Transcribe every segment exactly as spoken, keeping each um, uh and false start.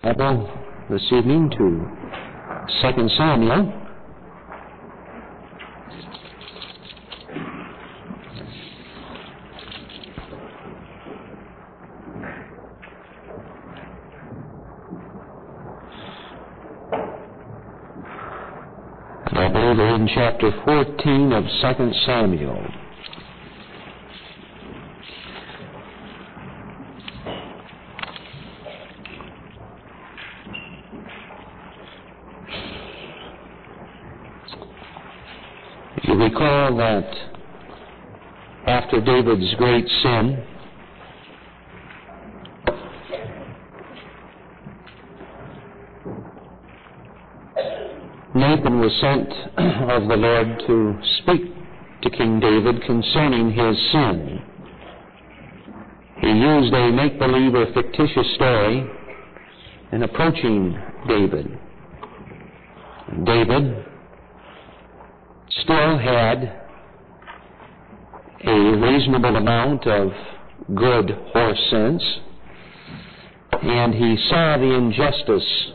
Bible this evening to Second Samuel. And I believe we're in chapter fourteen of Second Samuel. You recall that after David's great sin, Nathan was sent of the Lord to speak to King David concerning his sin. He used a make-believe or fictitious story in approaching David. And David still had a reasonable amount of good horse sense, and he saw the injustice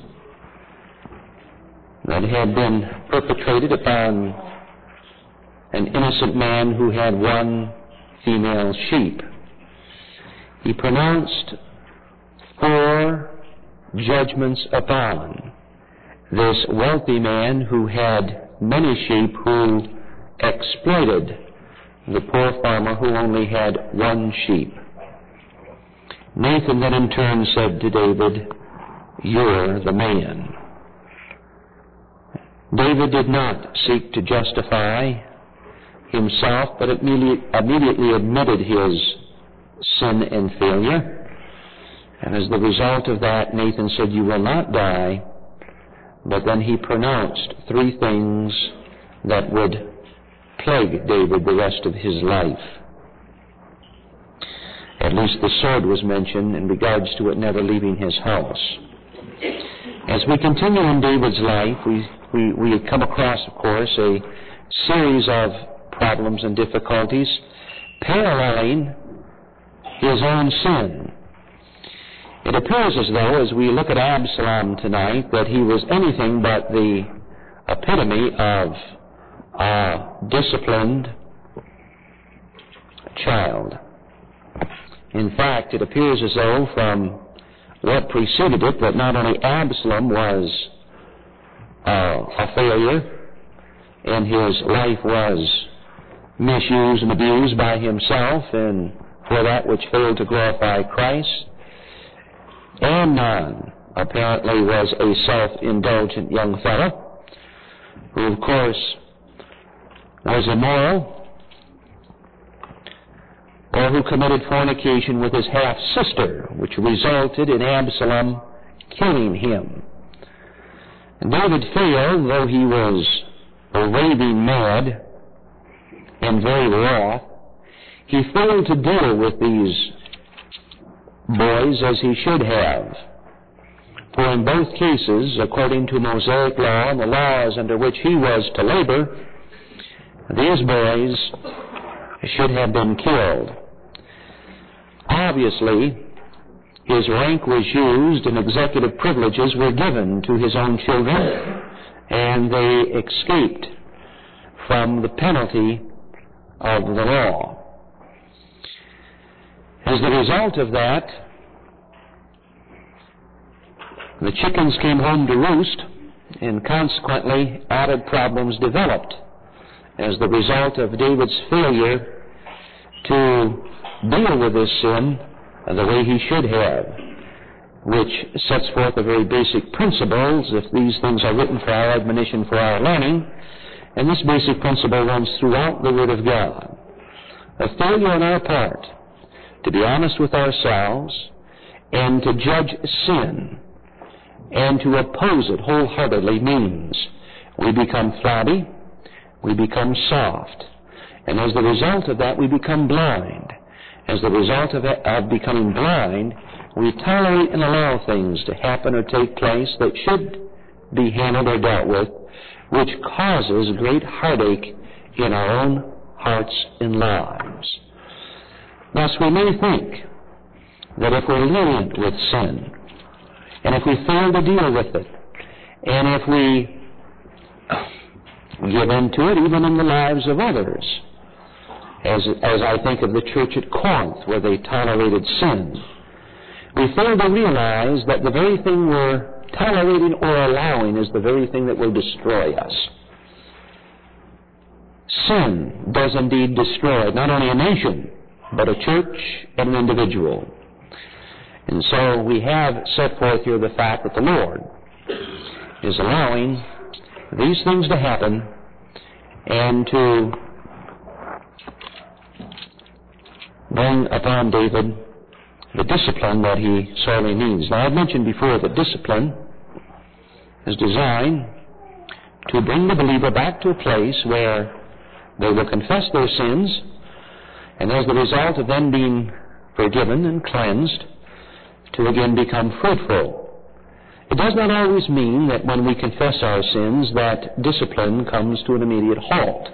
that had been perpetrated upon an innocent man who had one female sheep. He pronounced four judgments upon this wealthy man who had many sheep, who exploited the poor farmer who only had one sheep. Nathan then in turn said to David, "You're the man." David did not seek to justify himself, but immediately admitted his sin and failure. And as the result of that, Nathan said, "You will not die." But then he pronounced three things that would plague David the rest of his life. At least the sword was mentioned in regards to it never leaving his house. As we continue in David's life, we, we, we come across, of course, a series of problems and difficulties paralleling his own sin. It appears as though, as we look at Absalom tonight, that he was anything but the epitome of a disciplined child. In fact, it appears as though from what preceded it that not only Absalom was uh, a failure, and his life was misused and abused by himself and for that which failed to glorify Christ. Amnon apparently was a self-indulgent young fellow who, of course, was immoral, or who committed fornication with his half-sister, which resulted in Absalom killing him. And David failed, though he was raving mad and very wroth. He failed to deal with these boys as he should have. For in both cases, according to Mosaic law and the laws under which he was to labor, these boys should have been killed. Obviously, his rank was used and executive privileges were given to his own children, and they escaped from the penalty of the law. As the result of that, the chickens came home to roost, and consequently added problems developed as the result of David's failure to deal with this sin the way he should have, which sets forth a very basic principles, if these things are written for our admonition, for our learning, and this basic principle runs throughout the Word of God. A failure on our part to be honest with ourselves and to judge sin and to oppose it wholeheartedly means we become flabby, we become soft, and as the result of that we become blind. As the result of, it, of becoming blind, we tolerate and allow things to happen or take place that should be handled or dealt with, which causes great heartache in our own hearts and lives. Thus, we may think that if we're lenient with sin, And if we fail to deal with it, and if we give in to it even in the lives of others, as, as I think of the church at Corinth where they tolerated sin, we fail to realize that the very thing we're tolerating or allowing is the very thing that will destroy us. Sin does indeed destroy not only a nation, but a church and an individual. And so we have set forth here the fact that the Lord is allowing these things to happen and to bring upon David the discipline that he sorely needs. Now, I've mentioned before that discipline is designed to bring the believer back to a place where they will confess their sins, and as the result of them being forgiven and cleansed, to again become fruitful. It does not always mean that when we confess our sins that discipline comes to an immediate halt.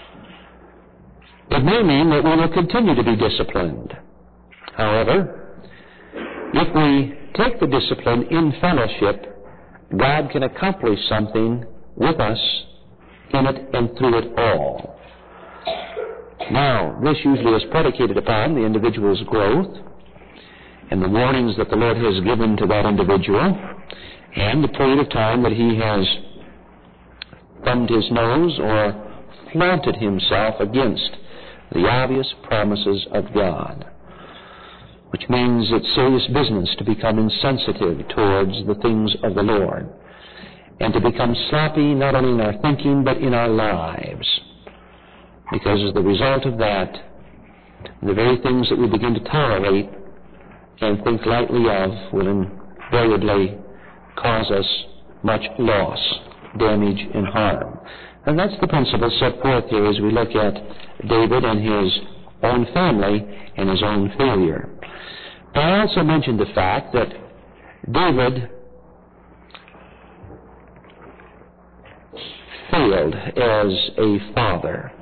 It may mean that we will continue to be disciplined. However, if we take the discipline in fellowship, God can accomplish something with us in it and through it all. Now, this usually is predicated upon the individual's growth and the warnings that the Lord has given to that individual and the period of time that he has thumbed his nose or flaunted himself against the obvious promises of God, which means it's serious business to become insensitive towards the things of the Lord and to become sloppy not only in our thinking but in our lives. Because as the result of that, the very things that we begin to tolerate and think lightly of will invariably cause us much loss, damage, and harm. And that's the principle set forth here as we look at David and his own family and his own failure. But I also mentioned the fact that David failed as a father.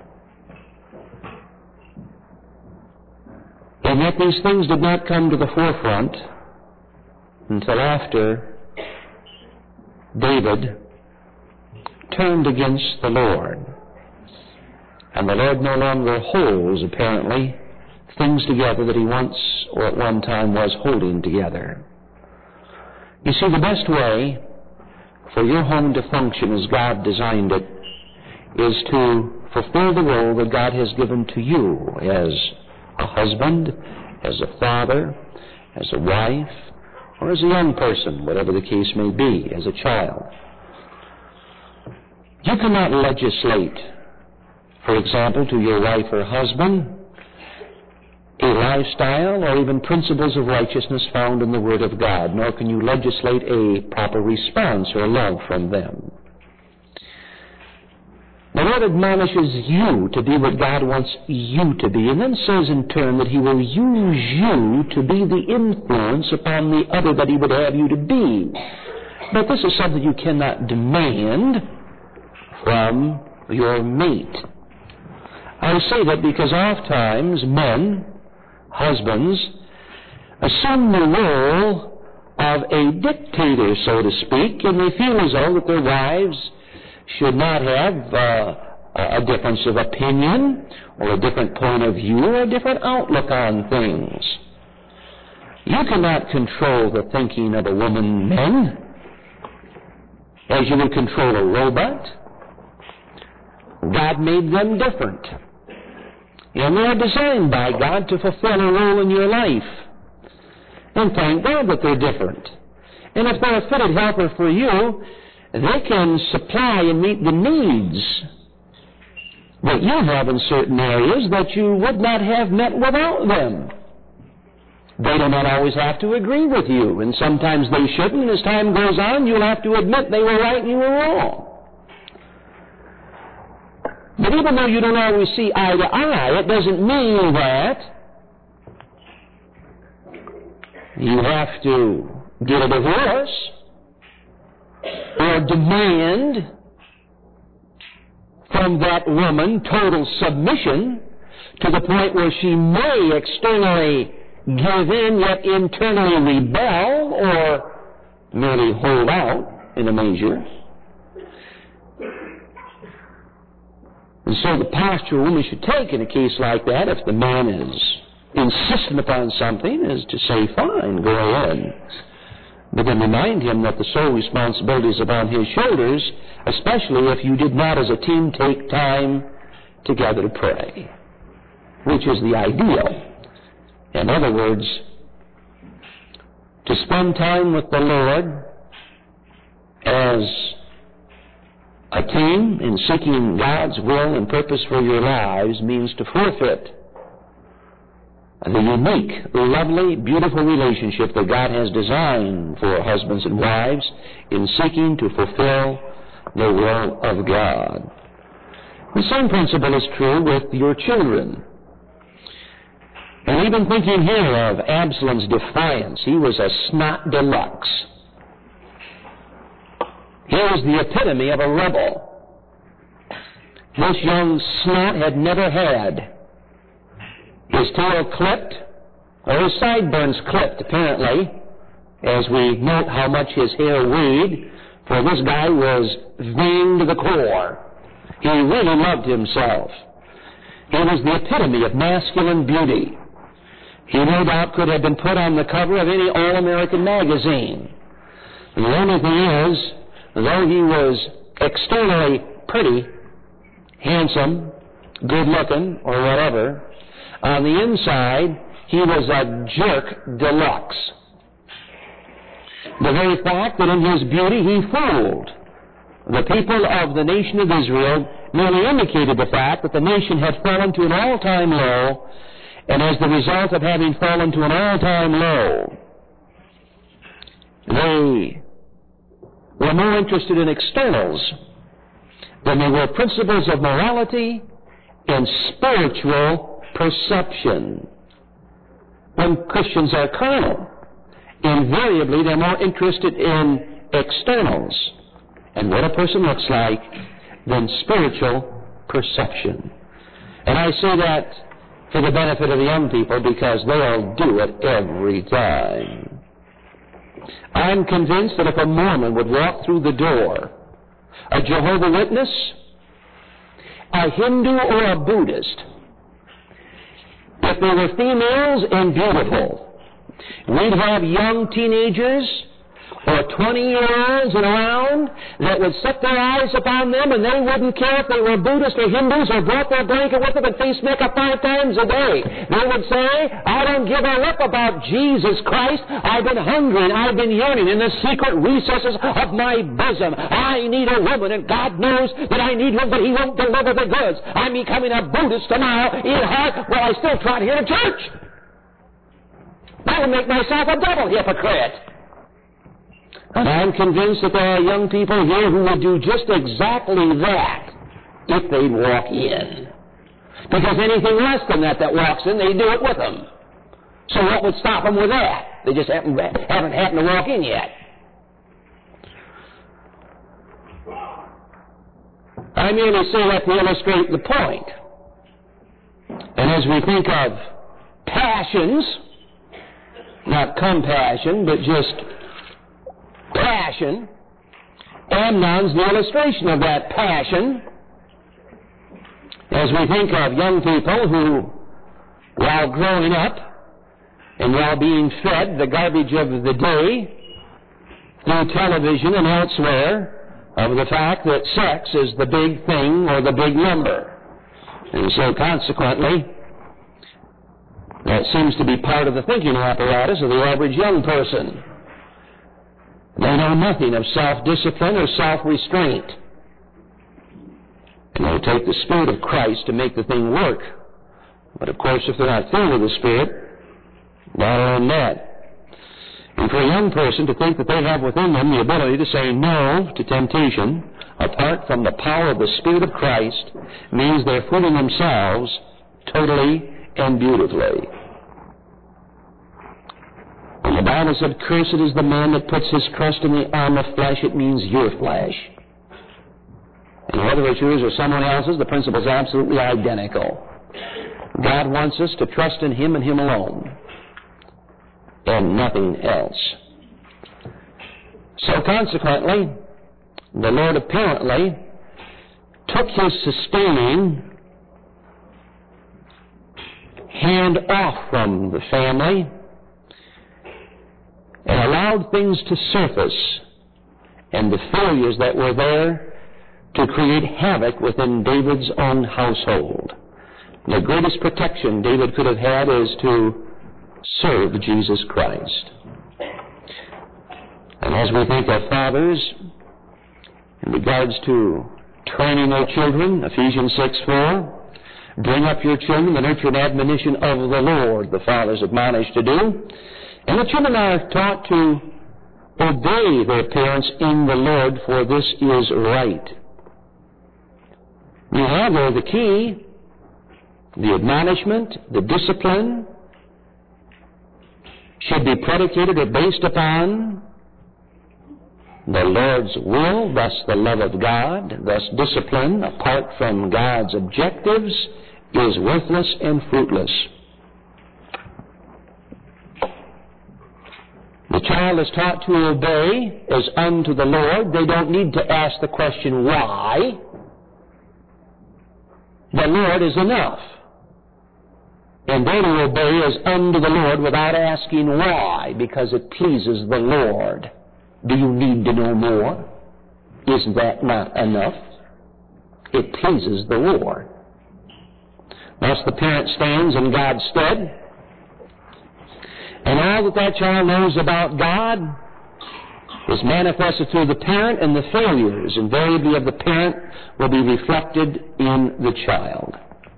And yet these things did not come to the forefront until after David turned against the Lord. And the Lord no longer holds, apparently, things together that he once or at one time was holding together. You see, the best way for your home to function as God designed it is to fulfill the role that God has given to you as a husband, as a father, as a wife, or as a young person, whatever the case may be, as a child. You cannot legislate, for example, to your wife or husband, a lifestyle or even principles of righteousness found in the Word of God, nor can you legislate a proper response or love from them. The Lord admonishes you to be what God wants you to be, and then says in turn that he will use you to be the influence upon the other that he would have you to be. But this is something you cannot demand from your mate. I say that because oftentimes men, husbands, assume the role of a dictator, so to speak, and they feel as though that their wives should not have uh, a difference of opinion or a different point of view or a different outlook on things. You cannot control the thinking of a woman, men, as you would control a robot. God made them different. And they are designed by God to fulfill a role in your life. And thank God that they're different. And if they're a fitted helper for you, they can supply and meet the needs that you have in certain areas that you would not have met without them. They do not always have to agree with you, and sometimes they shouldn't, and as time goes on, you'll have to admit they were right and you were wrong. But even though you don't always see eye to eye, it doesn't mean that you have to get a divorce or demand from that woman total submission to the point where she may externally give in yet internally rebel or merely hold out in a measure. And so the posture a woman should take in a case like that, if the man is insistent upon something, is to say, fine, go ahead. But then remind him that the sole responsibility is upon his shoulders, especially if you did not as a team take time together to pray, which is the ideal. In other words, to spend time with the Lord as a team in seeking God's will and purpose for your lives means to forfeit the unique, lovely, beautiful relationship that God has designed for husbands and wives in seeking to fulfill the will of God. The same principle is true with your children. And we've been thinking here of Absalom's defiance. He was a snot deluxe. He was the epitome of a rebel. This young snot had never had his tail clipped, or his sideburns clipped, apparently, as we note how much his hair weighed, for this guy was vain to the core. He really loved himself. He was the epitome of masculine beauty. He no doubt could have been put on the cover of any All-American magazine. And the only thing is, though he was externally pretty, handsome, good-looking, or whatever, on the inside, he was a jerk deluxe. The very fact that in his beauty he fooled the people of the nation of Israel merely indicated the fact that the nation had fallen to an all-time low, and as the result of having fallen to an all-time low, they were more interested in externals than they were principles of morality and spiritual perception. When Christians are carnal, invariably they're more interested in externals and what a person looks like than spiritual perception. And I say that for the benefit of the young people because they'll do it every time. I'm convinced that if a Mormon would walk through the door, a Jehovah's Witness, a Hindu, or a Buddhist, if they were females and beautiful, we'd have young teenagers or twenty-year-olds and around that would set their eyes upon them, and they wouldn't care if they were Buddhists or Hindus or brought their blanket with them and face makeup five times a day. They would say, I don't give a rip about Jesus Christ. I've been hungry and I've been yearning in the secret recesses of my bosom. I need a woman, and God knows that I need one, but He won't deliver the goods. I'm becoming a Buddhist tomorrow in heart, while I still trot here to church. That would make myself a double hypocrite. And I'm convinced that there are young people here who would do just exactly that if they'd walk in. Because anything less than that that walks in, they do it with them. So what would stop them with that? They just haven't, haven't happened to walk in yet. I merely say that to illustrate the point. And as we think of passions, not compassion, but just passion, Amnon's the illustration of that passion. As we think of young people who, while growing up and while being fed the garbage of the day through television and elsewhere, of the fact that sex is the big thing or the big number. And so consequently, that seems to be part of the thinking apparatus of the average young person. They know nothing of self-discipline or self-restraint. And they take the Spirit of Christ to make the thing work. But of course, if they're not filled with the Spirit, they'll learn that. And for a young person to think that they have within them the ability to say no to temptation, apart from the power of the Spirit of Christ, means they're fooling themselves totally and beautifully. When the Bible said, cursed is the man that puts his trust in the arm of flesh, it means your flesh. And whether it's yours or someone else's, the principle is absolutely identical. God wants us to trust in Him and Him alone, and nothing else. So consequently, the Lord apparently took his sustaining hand off from the family and allowed things to surface and the failures that were there to create havoc within David's own household. The greatest protection David could have had is to serve Jesus Christ. And as we think of fathers, in regards to training their children, Ephesians six four, bring up your children, the nurture and admonition of the Lord, the fathers admonish to do. And the children are taught to obey their parents in the Lord, for this is right. You have there the key, the admonishment, the discipline should be predicated or based upon the Lord's will, thus the love of God. Thus discipline, apart from God's objectives, is worthless and fruitless. The child is taught to obey as unto the Lord. They don't need to ask the question, why? The Lord is enough. And they to obey as unto the Lord without asking why, because it pleases the Lord. Do you need to know more? Is that not enough? It pleases the Lord. Thus the parent stands in God's stead, and all that that child knows about God is manifested through the parent, and the failures invariably of the parent will be reflected in the child.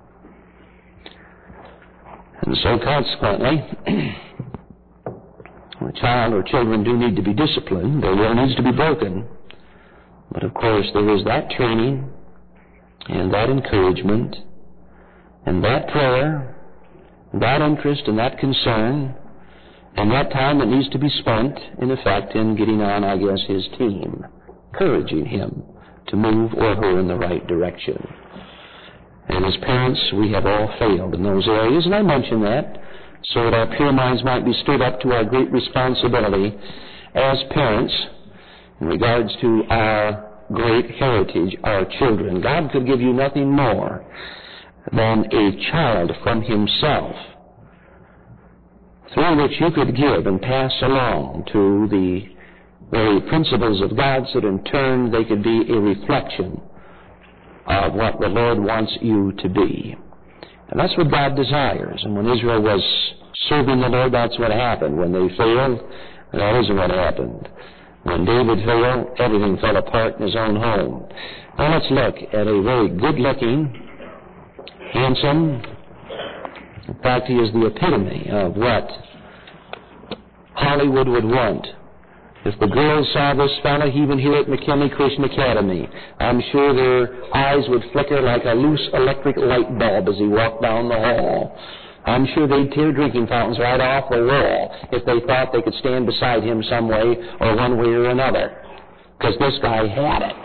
And so consequently, a child or children do need to be disciplined. Their will needs to be broken. But of course there is that training and that encouragement and that prayer, that interest and that concern, and that time that needs to be spent, in effect, in getting on, I guess, his team, encouraging him to move or her in the right direction. And as parents, we have all failed in those areas, and I mention that so that our pure minds might be stirred up to our great responsibility as parents in regards to our great heritage, our children. God could give you nothing more than a child from himself, through which you could give and pass along to the very principles of God, so that in turn they could be a reflection of what the Lord wants you to be. And that's what God desires. And when Israel was serving the Lord, that's what happened. When they failed, that isn't what happened. When David failed, everything fell apart in his own home. Now let's look at a very good-looking, handsome, in fact, he is the epitome of what Hollywood would want. If the girls saw this fellow, even here at McKinley Christian Academy, I'm sure their eyes would flicker like a loose electric light bulb as he walked down the hall. I'm sure they'd tear drinking fountains right off the wall if they thought they could stand beside him some way or one way or another, because this guy had it.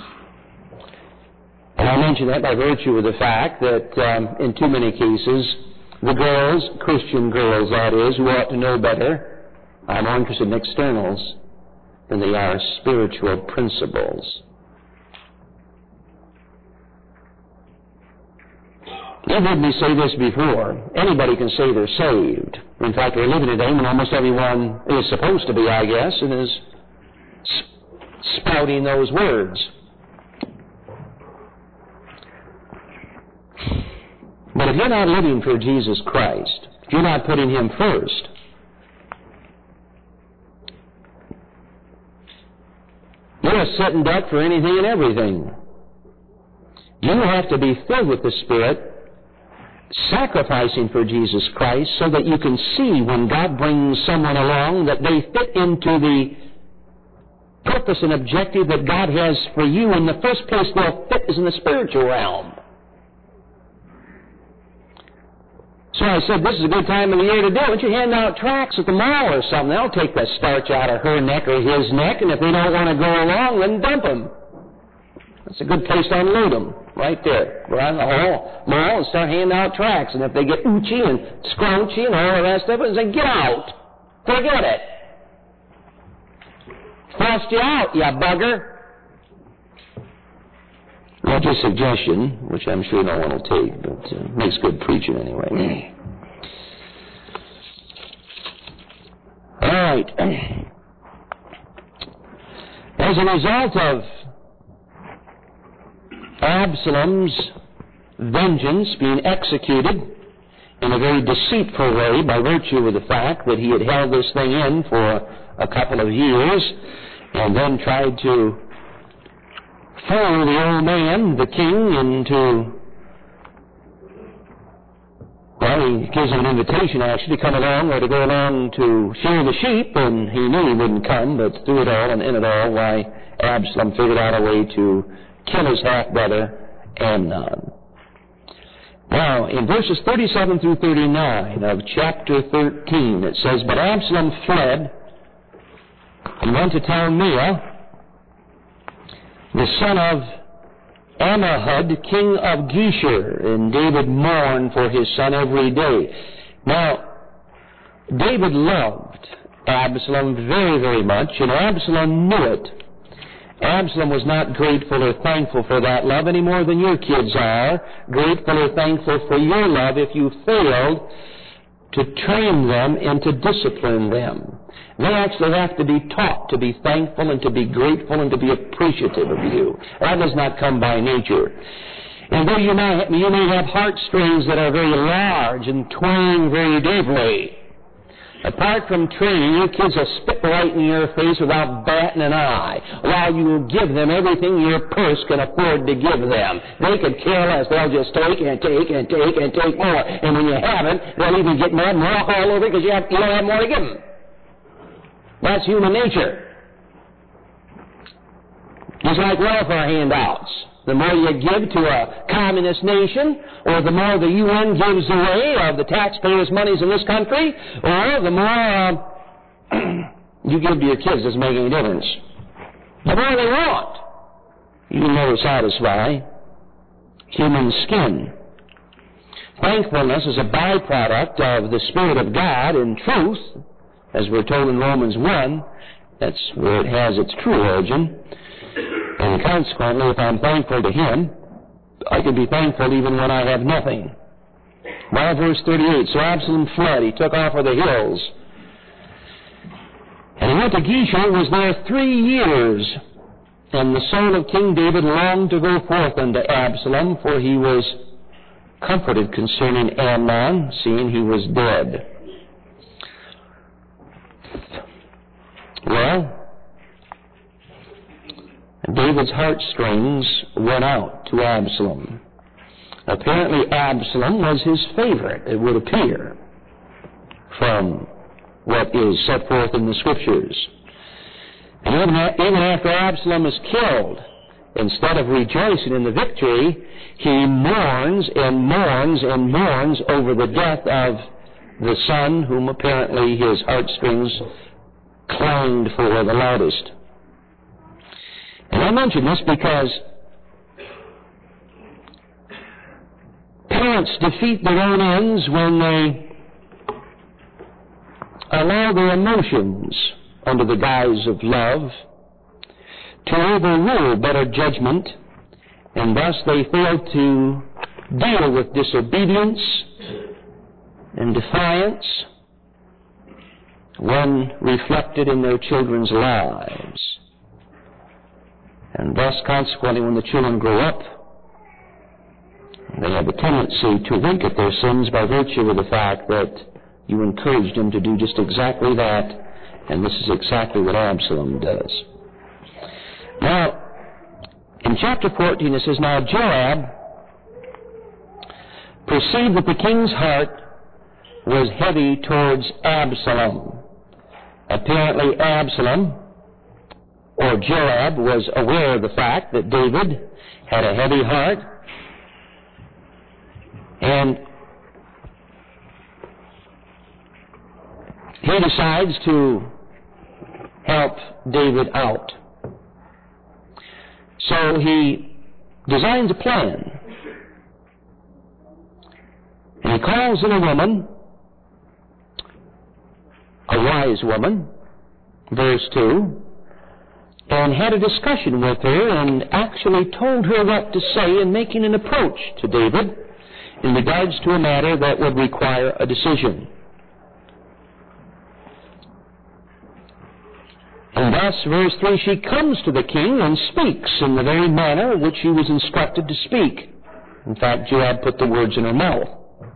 And I mention that by virtue of the fact that um, in too many cases, the girls, Christian girls that is, who ought to know better, are more interested in externals than they are spiritual principles. You've heard me say this before. Anybody can say they're saved. In fact, we're living today when almost everyone is supposed to be, I guess, and is spouting those words. But if you're not living for Jesus Christ, if you're not putting him first, you're a sitting duck for anything and everything. You have to be filled with the Spirit, sacrificing for Jesus Christ, so that you can see when God brings someone along that they fit into the purpose and objective that God has for you. In the first place, they'll fit is in the spiritual realm. So I said, this is a good time of the year to do it. Why don't you hand out tracts at the mall or something? They'll take the starch out of her neck or his neck, and if they don't want to go along, then dump them. That's a good place to unload them, right there. Go out in the hall, mall and start handing out tracts. And if they get oochy and scrunchy and all the rest of it, say, get out. Forget it. Thrust you out, you bugger. That's a suggestion, which I'm sure no one will take, but uh, makes good preaching anyway. All right. As a result of Absalom's vengeance being executed in a very deceitful way by virtue of the fact that he had held this thing in for a couple of years and then tried to fool the old man, the king, into, well, he gives him an invitation actually to come along or to go along to shear the sheep, and he knew he wouldn't come, but through it all and in it all, why, Absalom figured out a way to kill his half-brother, Amnon. Now, in verses thirty-seven through thirty-nine of chapter thirteen, it says, But Absalom fled and went to Talmai, the son of Ammihud, king of Geshur, and David mourned for his son every day. Now, David loved Absalom very, very much, and Absalom knew it. Absalom was not grateful or thankful for that love any more than your kids are grateful or thankful for your love if you failed to train them and to discipline them. They actually have to be taught to be thankful and to be grateful and to be appreciative of you. That does not come by nature. And though you may, you may have heartstrings that are very large and twang very deeply, apart from training, your kids will spit right in your face without batting an eye, while you will give them everything your purse can afford to give them. They could care less. They'll just take and take and take and take more. And when you haven't, they'll even get mad and walk all over because you, have, you don't have more to give them. That's human nature. Just like welfare handouts. The more you give to a communist nation, or the more the U N gives away of the taxpayers' monies in this country, or the more uh, you give to your kids, doesn't make any difference. The more they want, you can never satisfy. Human skin. Thankfulness is a byproduct of the Spirit of God in truth, as we're told in Romans one. That's where it has its true origin. And consequently, if I'm thankful to Him, I can be thankful even when I have nothing. Well, verse thirty-eight, So Absalom fled, he took off for the hills. And he went to Geshur, was there three years. And the soul of King David longed to go forth unto Absalom, for he was comforted concerning Amnon, seeing he was dead. Well, David's heartstrings went out to Absalom. Apparently Absalom was his favorite, it would appear, from what is set forth in the Scriptures. And even, even after Absalom is killed, instead of rejoicing in the victory, he mourns and mourns and mourns over the death of the son whom apparently his heartstrings clanged for the loudest. And I mention this because parents defeat their own ends when they allow their emotions under the guise of love to overrule better judgment, and thus they fail to deal with disobedience and defiance when reflected in their children's lives. And thus, consequently, when the children grow up, they have a tendency to wink at their sins by virtue of the fact that you encouraged them to do just exactly that, and this is exactly what Absalom does. Now, in chapter fourteen it says, Now Joab perceived that the king's heart was heavy towards Absalom. Apparently Absalom, or Joab, was aware of the fact that David had a heavy heart, and he decides to help David out. So he designs a plan, and he calls in a woman, a wise woman, verse two, and had a discussion with her and actually told her what to say in making an approach to David in regards to a matter that would require a decision. And thus, verse three, she comes to the king and speaks in the very manner which she was instructed to speak. In fact, Joab put the words in her mouth.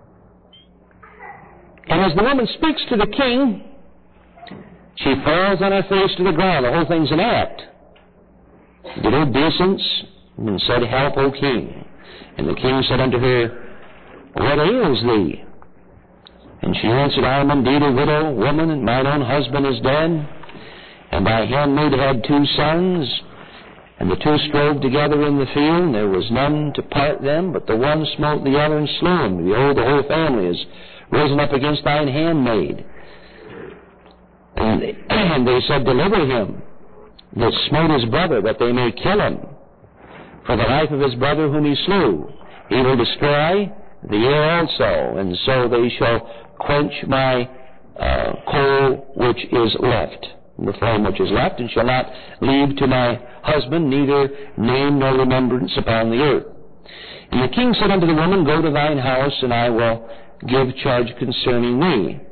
And as the woman speaks to the king, she falls on her face to the ground. The whole thing's an act. Did obeisance and said, Help, O king. And the king said unto her, What ails thee? And she answered, I am indeed a widow woman, and mine own husband is dead. And thy handmaid had two sons, and the two strove together in the field, and there was none to part them, but the one smote the other and slew him. Behold, the whole family is risen up against thine handmaid. And they, and they said, Deliver him that smote his brother, that they may kill him. For the life of his brother whom he slew, he will destroy the air also, and so they shall quench my uh, coal which is left, the flame which is left, and shall not leave to my husband neither name nor remembrance upon the earth. And the king said unto the woman, Go to thine house, and I will give charge concerning thee.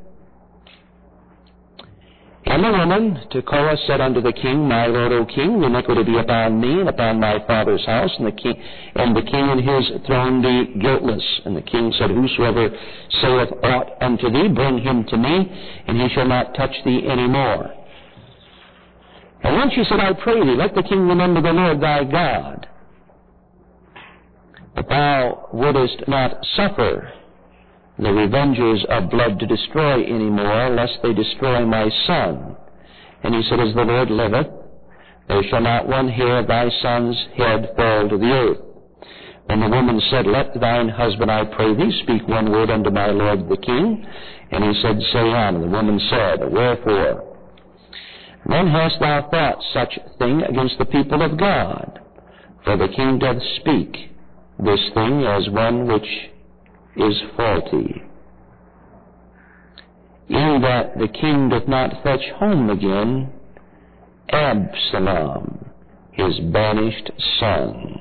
And the woman, Tekoa, said unto the king, My lord, O king, the iniquity be upon me and upon my father's house, and the king and the king and his throne be guiltless. And the king said, Whosoever saith aught unto thee, bring him to me, and he shall not touch thee any more. And then she said, I pray thee, let the king remember the Lord thy God, but thou wouldest not suffer the revengers of blood to destroy any more, lest they destroy my son. And he said, As the Lord liveth, there shall not one hair of thy son's head fall to the earth. And the woman said, Let thine husband, I pray thee, speak one word unto my lord the king. And he said, Say on. And the woman said, Wherefore? Then hast thou thought such thing against the people of God? For the king doth speak this thing as one which is faulty, in that the king doth not fetch home again Absalom, his banished son.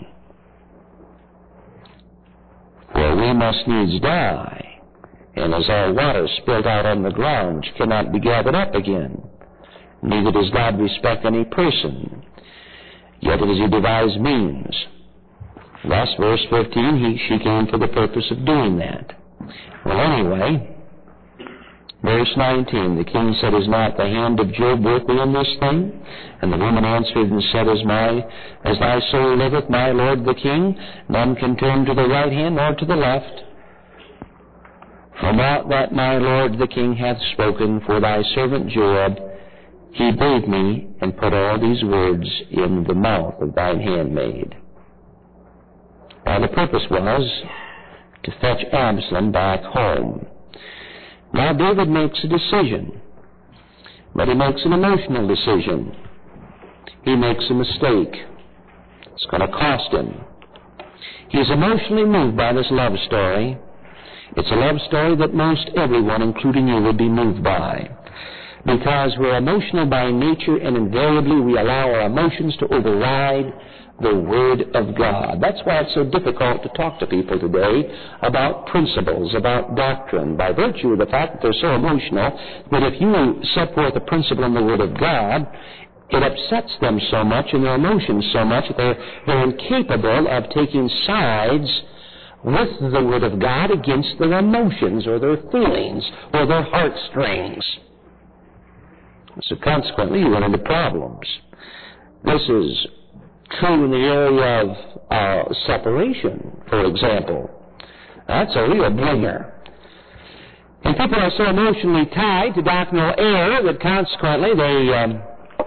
For we must needs die, and as our water spilt out on the ground, which cannot be gathered up again, neither does God respect any person, yet it is he devised means. Thus, verse fifteen, he, she came for the purpose of doing that. Well, anyway, verse nineteen, the king said, Is not the hand of Job with thee in this thing? And the woman answered and said, As my, as thy soul liveth, my lord the king, none can turn to the right hand nor to the left. From aught that my lord the king hath spoken, for thy servant Joab, he bade me, and put all these words in the mouth of thine handmaid. Now, the purpose was to fetch Absalom back home. Now, David makes a decision, but he makes an emotional decision. He makes a mistake. It's going to cost him. He's emotionally moved by this love story. It's a love story that most everyone, including you, would be moved by. Because we're emotional by nature, and invariably we allow our emotions to override the Word of God. That's why it's so difficult to talk to people today about principles, about doctrine, by virtue of the fact that they're so emotional that if you set forth a principle in the Word of God, it upsets them so much and their emotions so much that they're, they're incapable of taking sides with the Word of God against their emotions or their feelings or their heartstrings. So consequently, you run into problems. This is true in the area of uh, separation, for example. That's a real bringer. And people are so emotionally tied to doctrinal error that consequently they um,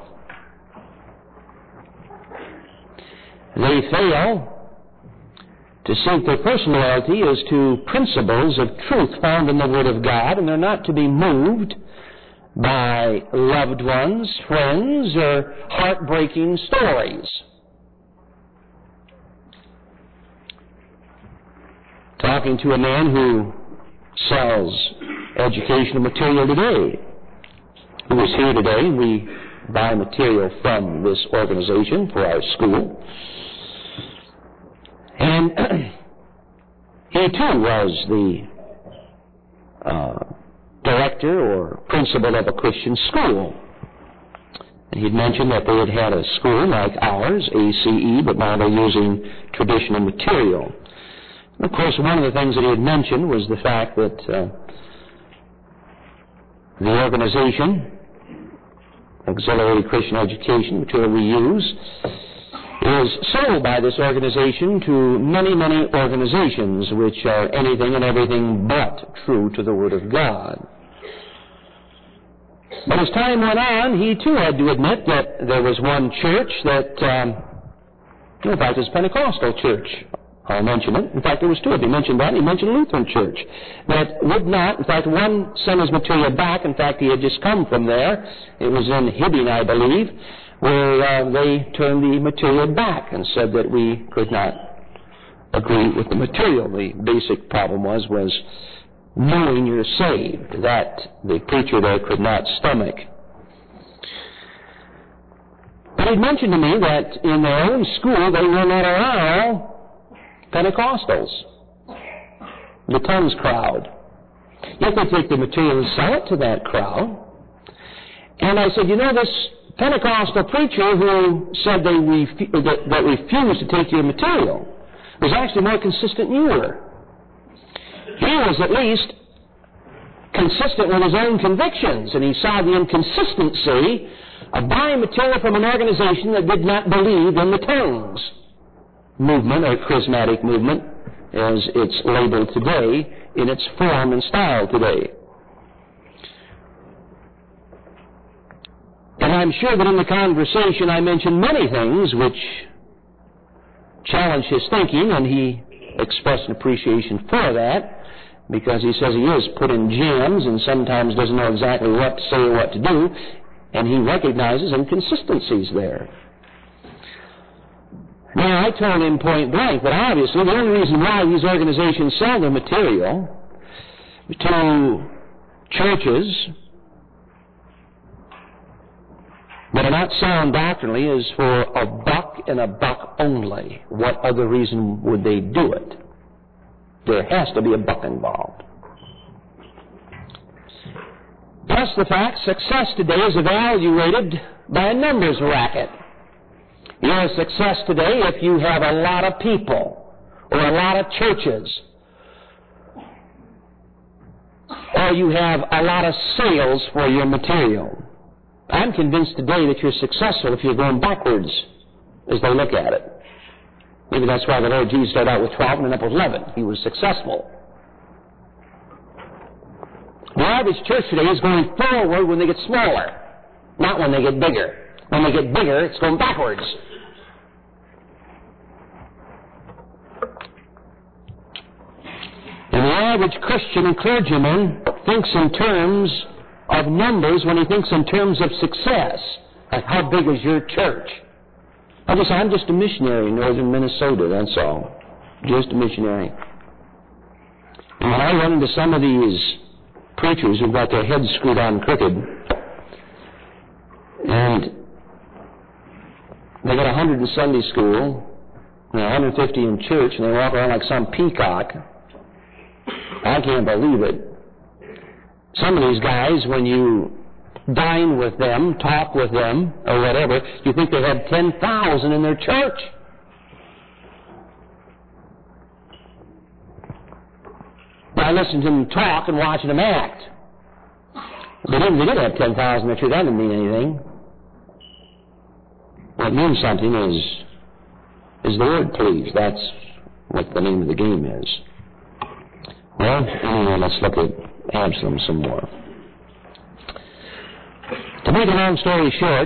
they fail to seek their personal loyalty as to principles of truth found in the Word of God, and they're not to be moved by loved ones, friends, or heartbreaking stories. Talking to a man who sells educational material today, who was here today, we buy material from this organization for our school. And he too was the uh, director or principal of a Christian school. And he'd mentioned that they had had a school like ours, A C E, but now they're using traditional material. And of course, one of the things that he had mentioned was the fact that uh, the organization, Auxiliary Christian Education, which we use, is sold by this organization to many, many organizations which are anything and everything but true to the Word of God. But as time went on, he too had to admit that there was one church that, um, in fact, it's a Pentecostal church. I'll mention it. In fact, there was two of them. He mentioned that, and he mentioned Lutheran church. That would not, in fact, one sent his material back. In fact, he had just come from there. It was in Hibbing, I believe, where uh, they turned the material back and said that we could not agree with the material. The basic problem was, was knowing you're saved. That the preacher there could not stomach. But he mentioned to me that in their own school they will not allow Pentecostals, the tongues crowd. Yet they take the material and sell it to that crowd. And I said, you know, this Pentecostal preacher who said they refu- that, that refused to take your material was actually more consistent than you were. He was at least consistent with his own convictions, and he saw the inconsistency of buying material from an organization that did not believe in the tongues movement, or charismatic movement, as it's labeled today, in its form and style today. And I'm sure that in the conversation I mentioned many things which challenged his thinking, and he expressed an appreciation for that, because he says he is put in jams and sometimes doesn't know exactly what to say or what to do, and he recognizes inconsistencies there. Now, I told him point blank that obviously the only reason why these organizations sell their material to churches that are not sound doctrinally is for a buck and a buck only. What other reason would they do it? There has to be a buck involved. Plus the fact success today is evaluated by a numbers racket. You're a success today if you have a lot of people, or a lot of churches, or you have a lot of sales for your material. I'm convinced today that you're successful if you're going backwards as they look at it. Maybe that's why the Lord Jesus started out with twelve and ended up with eleven. He was successful. The average church today is going forward when they get smaller, not when they get bigger. When they get bigger, it's going backwards. And the average Christian and clergyman thinks in terms of numbers when he thinks in terms of success. Like, how big is your church? I just, I'm just a missionary in northern Minnesota, that's all. Just a missionary. And when I run into some of these preachers who've got their heads screwed on crooked, and they got a hundred in Sunday school, and one hundred fifty in church, and they walk around like some peacock, I can't believe it. Some of these guys, when you dine with them, talk with them, or whatever, you think they have ten thousand in their church. Now, listen to them talk and watching them act. They didn't, they didn't have ten thousand in their church. That didn't mean anything. What means something is, is the word please. That's what the name of the game is. Well, anyway, let's look at Absalom some more. To make a long story short,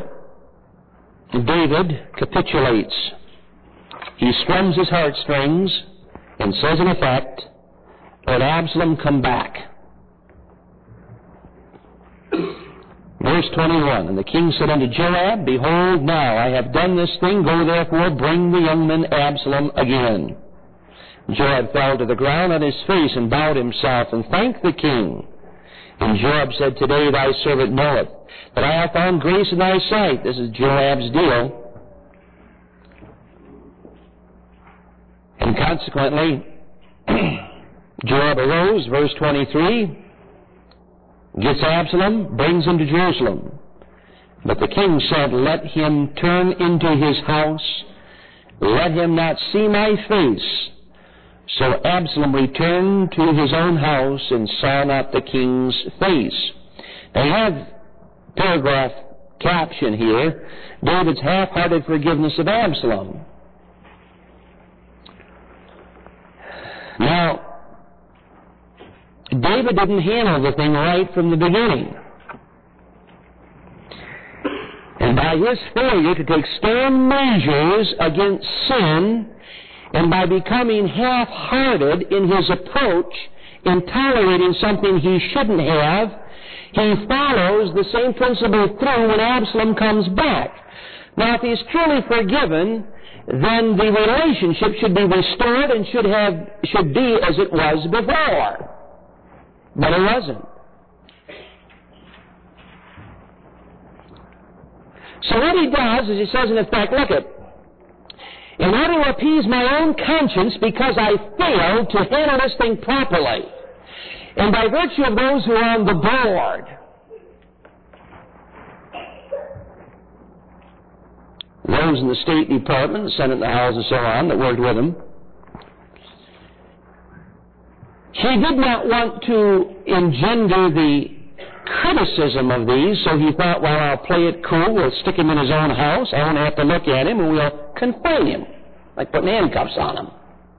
David capitulates. He strums his heartstrings and says in effect, let Absalom come back. Verse twenty-one, and the king said unto Joab, behold, now I have done this thing, go therefore, bring the young man Absalom again. Joab fell to the ground on his face and bowed himself and thanked the king. And Joab said, Today thy servant knoweth that I have found grace in thy sight. This is Joab's deal. And consequently, Joab arose, verse twenty-three, gets Absalom, brings him to Jerusalem. But the king said, Let him turn into his house, let him not see my face. So Absalom returned to his own house and saw not the king's face. They have paragraph caption here, David's half-hearted forgiveness of Absalom. Now, David didn't handle the thing right from the beginning. And by his failure to take stern measures against sin, and by becoming half-hearted in his approach, in tolerating something he shouldn't have, he follows the same principle through when Absalom comes back. Now, if he's truly forgiven, then the relationship should be restored and should have should be as it was before. But it wasn't. So what he does is he says, in effect, look it, in order to appease my own conscience because I failed to handle this thing properly, and by virtue of those who are on the board, those in the State Department, the Senate, the House, and so on, that worked with him, he did not want to engender the criticism of these, so he thought, well, I'll play it cool, we'll stick him in his own house, I won't have to look at him, and we'll confine him, like putting handcuffs on him.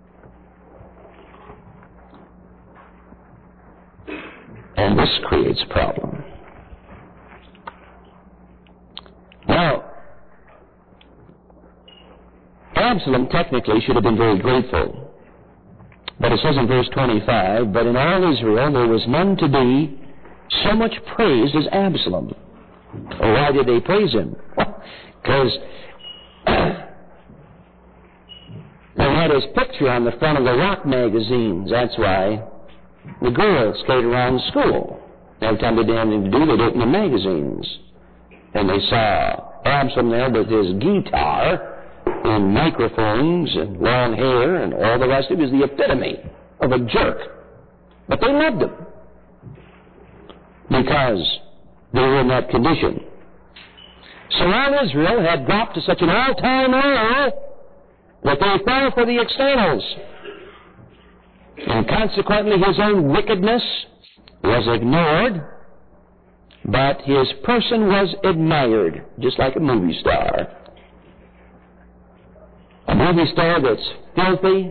And this creates a problem. Now, Absalom technically should have been very grateful. But it says in verse twenty-five, But in all Israel there was none to be so much praised as Absalom. Well, why did they praise him? Because they had his picture on the front of the rock magazines. That's why the girls skated around school. Every time they did anything to do, they did it in the magazines. And they saw Absalom there with his guitar and microphones and long hair and all the rest. It was the epitome of a jerk. But they loved him because they were in that condition. So all Israel had dropped to such an all-time low that they fell for the externals. And consequently his own wickedness was ignored, but his person was admired, just like a movie star. A movie star that's filthy,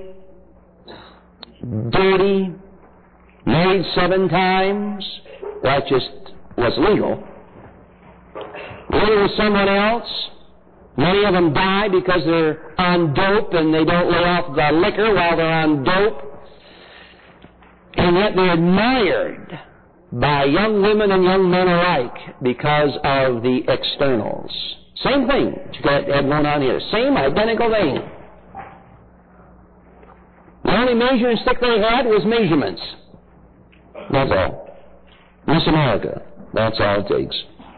dirty, married seven times, that just was legal. Living with someone else, many of them die because they're on dope and they don't lay off the liquor while they're on dope. And yet they're admired by young women and young men alike because of the externals. Same thing that you had going on here. Same identical thing. The only measuring stick they had was measurements. That's all. Miss America. That's all it takes.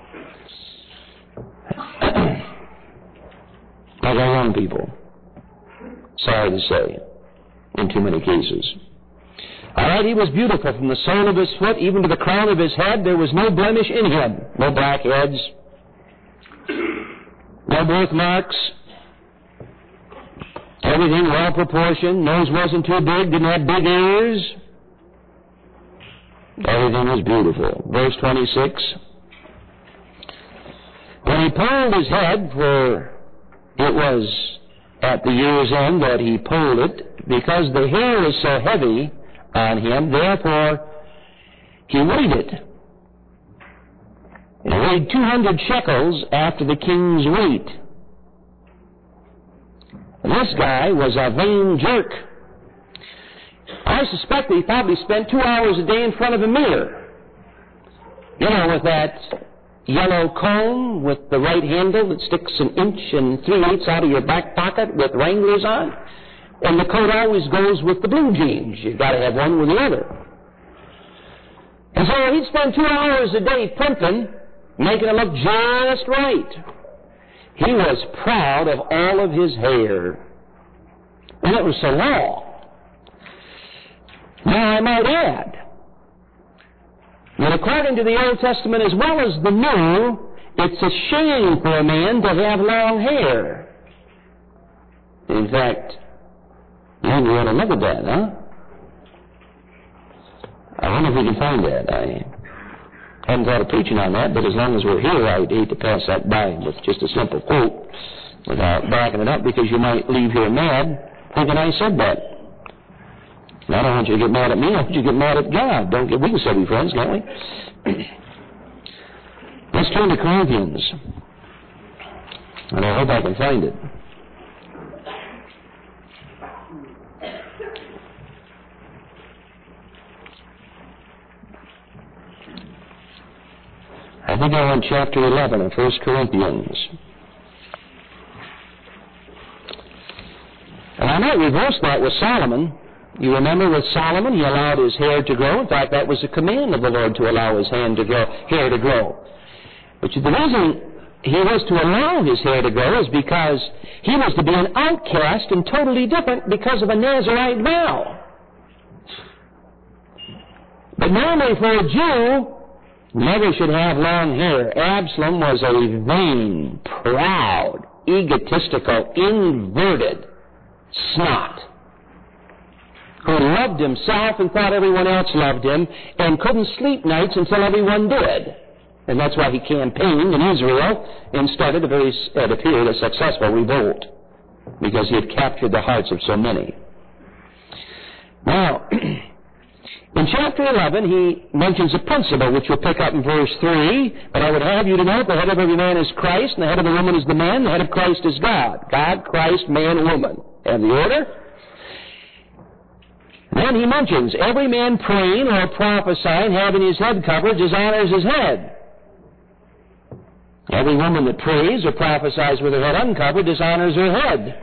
Like our young people. Sorry to say. In too many cases. All right, he was beautiful from the sole of his foot even to the crown of his head. There was no blemish in him. No blackheads. No birthmarks. Everything well proportioned. Nose wasn't too big. Didn't have big ears. Everything was beautiful. Verse twenty-six. When he pulled his head, for it was at the year's end that he pulled it, because the hair was so heavy on him, therefore he weighed it. He weighed two hundred shekels after the king's weight. And this guy was a vain jerk. I suspect that he probably spent two hours a day in front of a mirror. You know, with that yellow comb with the right handle that sticks an inch and three-eighths out of your back pocket with Wranglers on. And the coat always goes with the blue jeans. You've got to have one with the other. And so he'd spend two hours a day primping, making it look just right. He was proud of all of his hair. And it was so long. Now, I might add that according to the Old Testament as well as the New, it's a shame for a man to have long hair. In fact, you ought to look at that, huh? I wonder if we can find that. I haven't thought of preaching on that, but as long as we're here, I'd hate to pass that by with just a simple quote without backing it up, because you might leave here mad thinking I said that. And I don't want you to get mad at me. I want you to get mad at God. Don't get, we can still be friends, can't we? Let's turn to Corinthians. And I hope I can find it. I think I'm on chapter eleven of First Corinthians. And I might reverse that with Solomon. You remember with Solomon, he allowed his hair to grow. In fact, that was a command of the Lord to allow his hand to grow, hair to grow. But the reason he was to allow his hair to grow is because he was to be an outcast and totally different because of a Nazirite vow. But normally for a Jew, never should have long hair. Absalom was a vain, proud, egotistical, inverted snot who loved himself and thought everyone else loved him and couldn't sleep nights until everyone did. And that's why he campaigned in Israel and started a very, it appeared, a successful revolt, because he had captured the hearts of so many. Now, in chapter eleven, he mentions a principle which we'll pick up in verse three, but I would have you to note the head of every man is Christ, and the head of the woman is the man, the head of Christ is God. God, Christ, man, woman. Have the order? Then he mentions every man praying or prophesying, having his head covered, dishonors his head. Every woman that prays or prophesies with her head uncovered dishonors her head.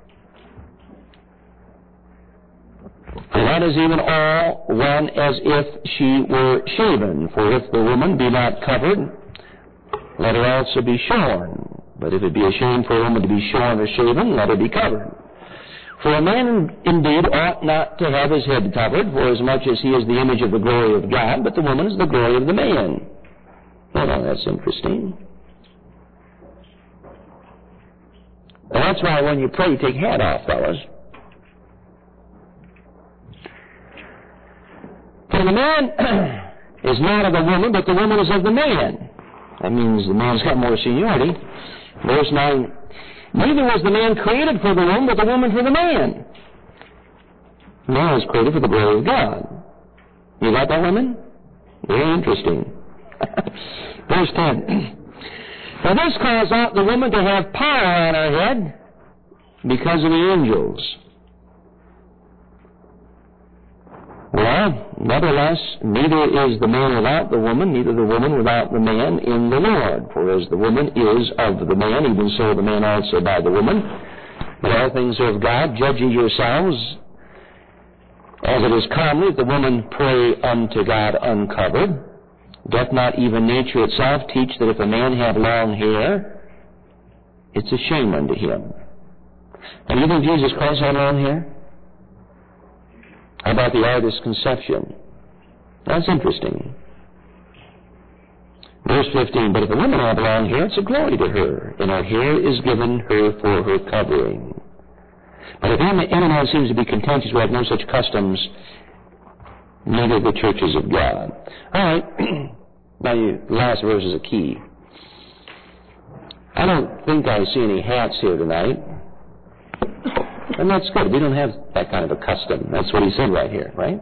And that is even all one as if she were shaven. For if the woman be not covered, let her also be shorn. But if it be a shame for a woman to be shorn or shaven, let her be covered. For a man indeed ought not to have his head covered, for as much as he is the image of the glory of God, but the woman is the glory of the man. Well, now that's interesting. And that's why when you pray, you take your hat off, fellas. For the man is not of the woman, but the woman is of the man. That means the man's got more seniority. Verse nine, neither was the man created for the woman, but the woman for the man. The man was created for the glory of God. You got that, women? Very interesting. Verse ten. For this calls out the woman to have power on her head because of the angels. Well, nevertheless, neither is the man without the woman, neither the woman without the man in the Lord. For as the woman is of the man, even so the man also by the woman. But all things are of God. Judge ye yourselves, as it is comely, if the woman pray unto God uncovered. Doth not even nature itself teach that if a man have long hair, it's a shame unto him? And you think Jesus Christ had long hair? How about the artist's conception? That's interesting. Verse fifteen, but if a woman have long hair, it's a glory to her, and her hair is given her for her covering. But if anyone seems to be contentious, we have no such customs, neither the churches of God. All right. Now, the last verse is a key. I don't think I see any hats here tonight. And that's good. We don't have that kind of a custom. That's what he said right here, right?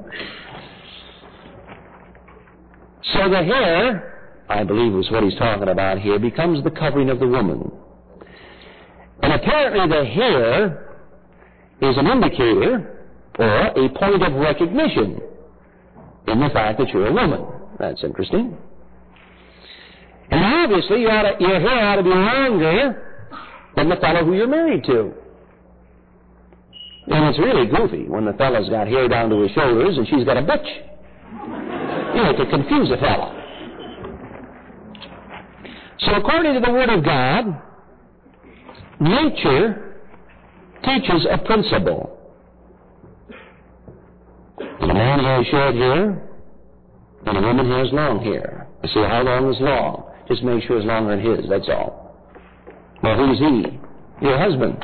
So the hair, I believe is what he's talking about here, becomes the covering of the woman. And apparently the hair is an indicator or a point of recognition in the fact that you're a woman. That's interesting. And obviously, you ought to, your hair ought to be longer than the fellow who you're married to. And it's really goofy when the fellow's got hair down to his shoulders and she's got a bitch. You know, it could confuse a fellow. So according to the Word of God, nature teaches a principle. A man has short hair, and a woman has long hair. You see, how long is long? Just make sure it's longer than his, that's all. Well, who's he? Your husband.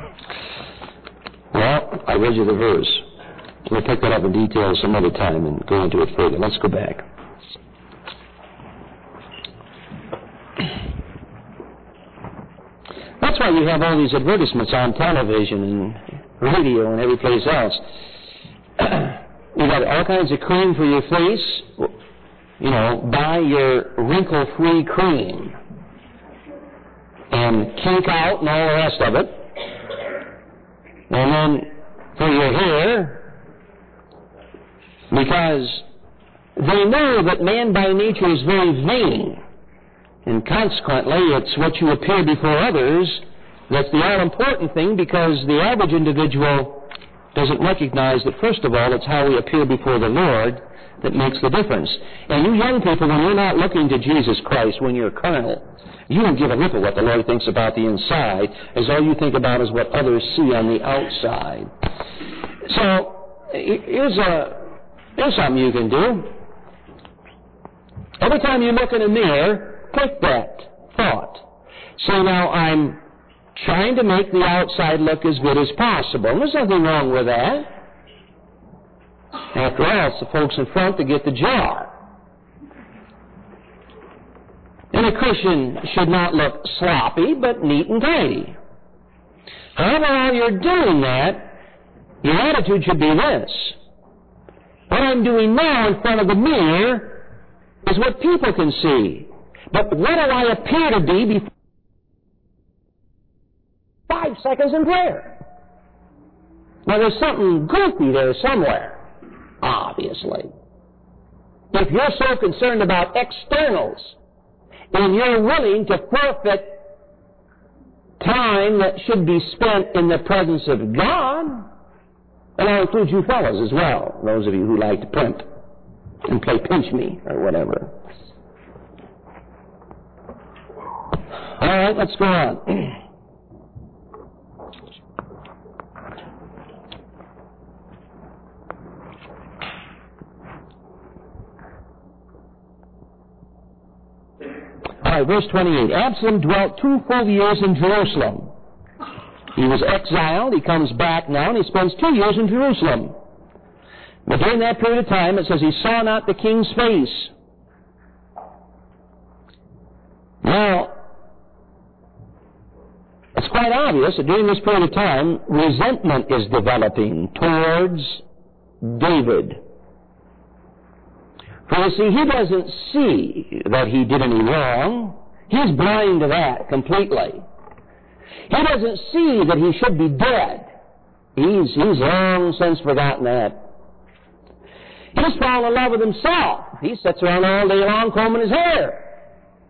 Well, I read you the verse. We'll pick that up in detail some other time and go into it further. Let's go back. That's why you have all these advertisements on television and radio and every place else. You got all kinds of cream for your face. You know, buy your wrinkle-free cream and kink out and all the rest of it. And then for your hair, because they know that man by nature is very vain, and consequently it's what you appear before others that's the all-important thing, because the average individual doesn't recognize that, first of all, it's how we appear before the Lord that makes the difference. And you young people, when you're not looking to Jesus Christ, when you're carnal, you don't give a rip of what the Lord thinks about the inside, as all you think about is what others see on the outside. So, here's, a, here's something you can do. Every time you look in a mirror, take that thought. Say, now, I'm trying to make the outside look as good as possible. And there's nothing wrong with that. After all, it's the folks in front that get the job. And a Christian should not look sloppy, but neat and tidy. However, while you're doing that, your attitude should be this. What I'm doing now in front of the mirror is what people can see. But what do I appear to be before five seconds in prayer? Now, there's something goofy there somewhere, obviously. If you're so concerned about externals, and you're willing to forfeit time that should be spent in the presence of God, and I'll include you fellows as well, those of you who like to print and play pinch me or whatever. All right, let's go on. All right, verse twenty-eight. Absalom dwelt two full years in Jerusalem. He was exiled. He comes back now, and he spends two years in Jerusalem. But during that period of time, it says he saw not the king's face. Now, it's quite obvious that during this period of time, resentment is developing towards David. For you see, he doesn't see that he did any wrong. He's blind to that completely. He doesn't see that he should be dead. He's, he's long since forgotten that. He's fallen in love with himself. He sits around all day long combing his hair.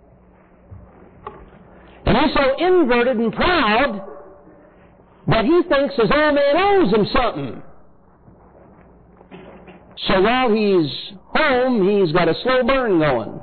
And he's so inverted and proud that he thinks his old man owes him something. So while he's home, he's got a slow burn going.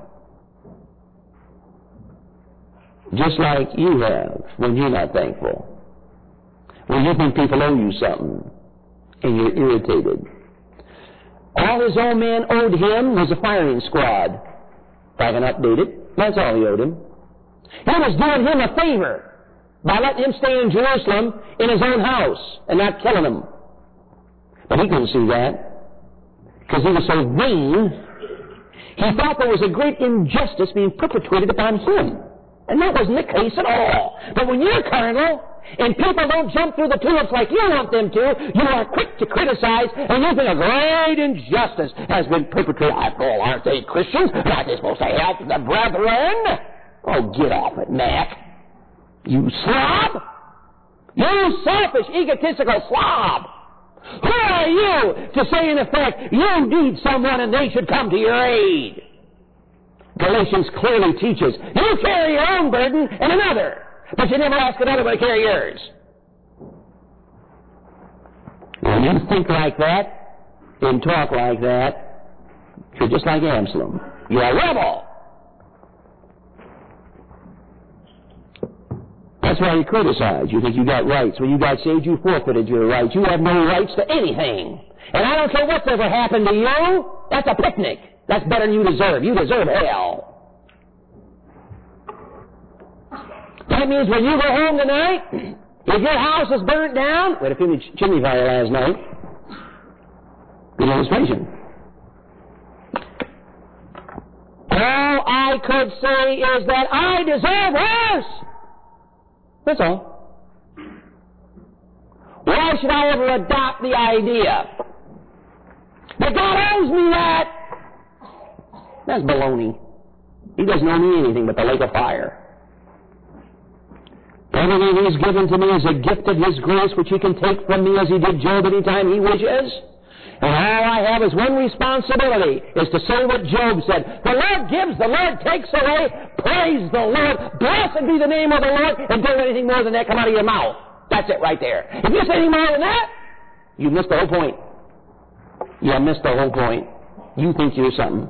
Just like you have when you're not thankful. When you think people owe you something and you're irritated. All his old man owed him was a firing squad. If I can update it, that's all he owed him. He was doing him a favor by letting him stay in Jerusalem in his own house and not killing him. But he couldn't see that. Because he was so vain, he thought there was a great injustice being perpetrated upon him. And that wasn't the case at all. But when you're carnal, and people don't jump through the tulips like you want them to, you are quick to criticize, and you think a great injustice has been perpetrated. After all, aren't they Christians? Aren't they supposed to help the brethren? Oh, get off it, Mac. You slob. You selfish, egotistical slob. Who are you to say, in effect, you need someone and they should come to your aid? Galatians clearly teaches, you carry your own burden and another, but you never ask another to carry yours. When you think like that and talk like that, You're just like Absalom. You're a rebel. That's why you criticize. You think you got rights. When you got saved, you forfeited your rights. You have no rights to anything. And I don't care what's ever happened to you. That's a picnic. That's better than you deserve. You deserve hell. That means when you go home tonight, if your house is burnt down, we had a chimney fire last night. Good illustration. All I could say is that I deserve worse. That's all. Why should I ever adopt the idea that God owes me that? That's baloney. He doesn't owe me anything but the lake of fire. Everything He's given to me is a gift of His grace, which He can take from me as He did Job any time He wishes. And all I have is one responsibility, is to say what Job said. The Lord gives, the Lord takes away. Praise the Lord. Blessed be the name of the Lord. And don't let anything more than that come out of your mouth. That's it right there. If you say any more than that, you missed the whole point. You missed the whole point. You think you're something.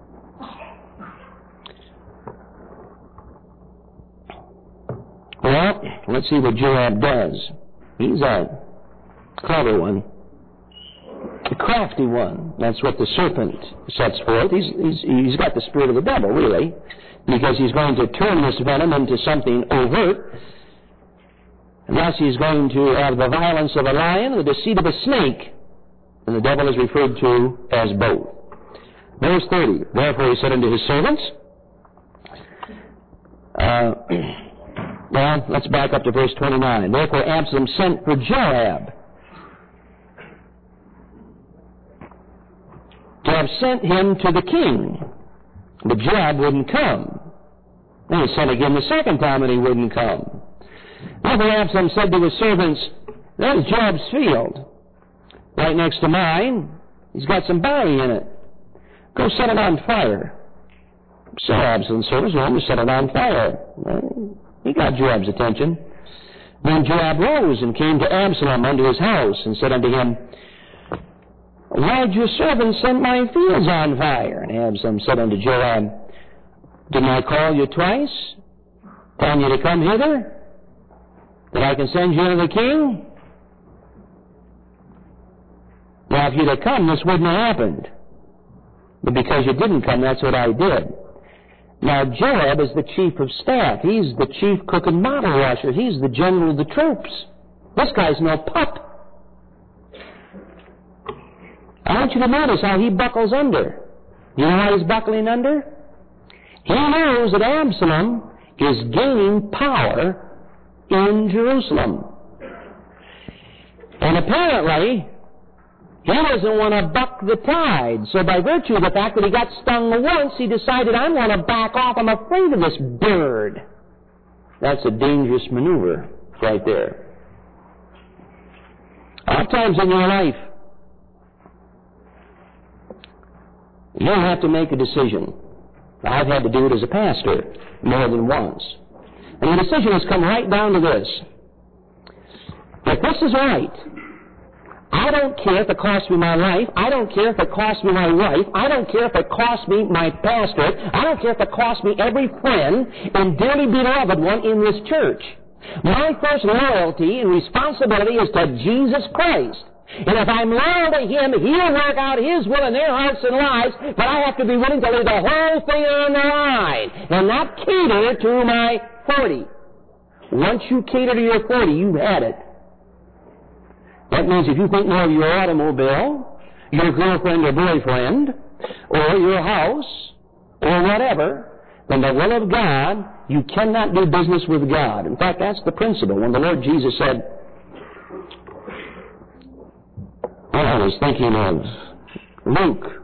Well, let's see what Joab does. He's a clever one. The crafty one. That's what the serpent sets forth. He's, he's, he's got the spirit of the devil, really, because he's going to turn this venom into something overt. And thus he's going to have the violence of a lion and the deceit of a snake. And the devil is referred to as both. Verse thirty. Therefore he said unto his servants, uh, well, let's back up to verse twenty-nine. Therefore Absalom sent for Joab, to have sent him to the king. But Joab wouldn't come. Then he sent again the second time, and he wouldn't come. Therefore Absalom said to his servants, there's Joab's field, right next to mine. He's got some barley in it. Go set it on fire. So Absalom's servants went to set it on fire. Well, he got Joab's attention. Then Joab rose and came to Absalom unto his house, and said unto him, why did your servant send my fields on fire? And Absalom said unto Joab, didn't I call you twice, telling you to come hither, that I can send you to the king? Now, if you'd have come, this wouldn't have happened. But because you didn't come, that's what I did. Now, Joab is the chief of staff. He's the chief cook and bottle washer. He's the general of the troops. This guy's no pup. I want you to notice how he buckles under. You know how he's buckling under? He knows that Absalom is gaining power in Jerusalem. And apparently, he doesn't want to buck the tide. So by virtue of the fact that he got stung once, he decided, I want to back off. I'm afraid of this bird. That's a dangerous maneuver right there. Oftentimes in your life, you'll have to make a decision. I've had to do it as a pastor more than once. And the decision has come right down to this. If this is right, I don't care if it costs me my life. I don't care if it costs me my wife. I don't care if it costs me my pastor. I don't care if it costs me every friend and dearly beloved one in this church. My first loyalty and responsibility is to Jesus Christ. And if I'm loyal to Him, He'll work out His will in their hearts and lives, but I have to be willing to lay the whole thing on the line and not cater to my forty. Once you cater to your forty, you've had it. That means if you think more of your automobile, your girlfriend or boyfriend, or your house, or whatever, than the will of God, you cannot do business with God. In fact, that's the principle. When the Lord Jesus said, well, I was thinking of Luke,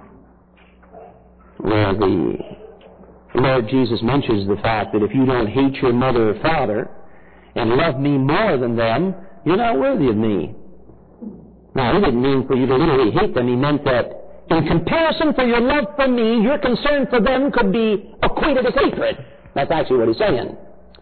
where the Lord Jesus mentions the fact that if you don't hate your mother or father and love me more than them, you're not worthy of me. Now, he didn't mean for you to literally hate them. He meant that in comparison for your love for me, your concern for them could be equated as hatred. That's actually what he's saying.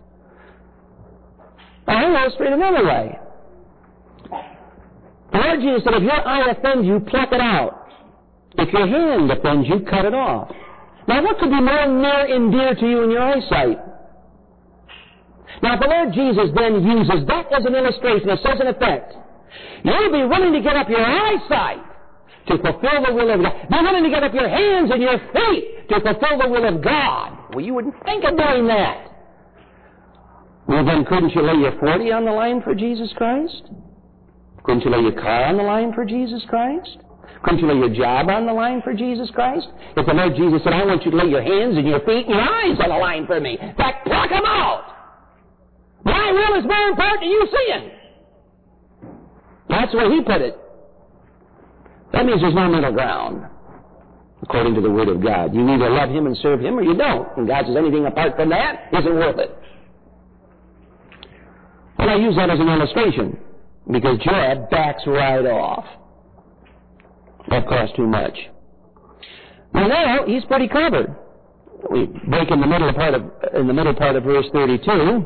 Now, I'll illustrate another way. The Lord Jesus said, if your eye offends you, pluck it out. If your hand offends you, cut it off. Now, what could be more near and dear to you in your eyesight? Now, if the Lord Jesus then uses that as an illustration, as such an effect, you'll be willing to get up your eyesight to fulfill the will of God. Be willing to get up your hands and your feet to fulfill the will of God. Well, you wouldn't think of doing that. Well, then, couldn't you lay your forty on the line for Jesus Christ? Couldn't you lay your car on the line for Jesus Christ? Couldn't you lay your job on the line for Jesus Christ? If the Lord Jesus said, I want you to lay your hands and your feet and your eyes on the line for me. In fact, pluck them out. My will is more important than you seeing. That's the way he put it. That means there's no middle ground, according to the Word of God. You either love Him and serve Him, or you don't. And God says anything apart from that isn't worth it. Well, I use that as an illustration, because Joab backs right off. That cost too much. Well, now he's pretty clever. We break in the middle part of in the middle part of verse thirty-two.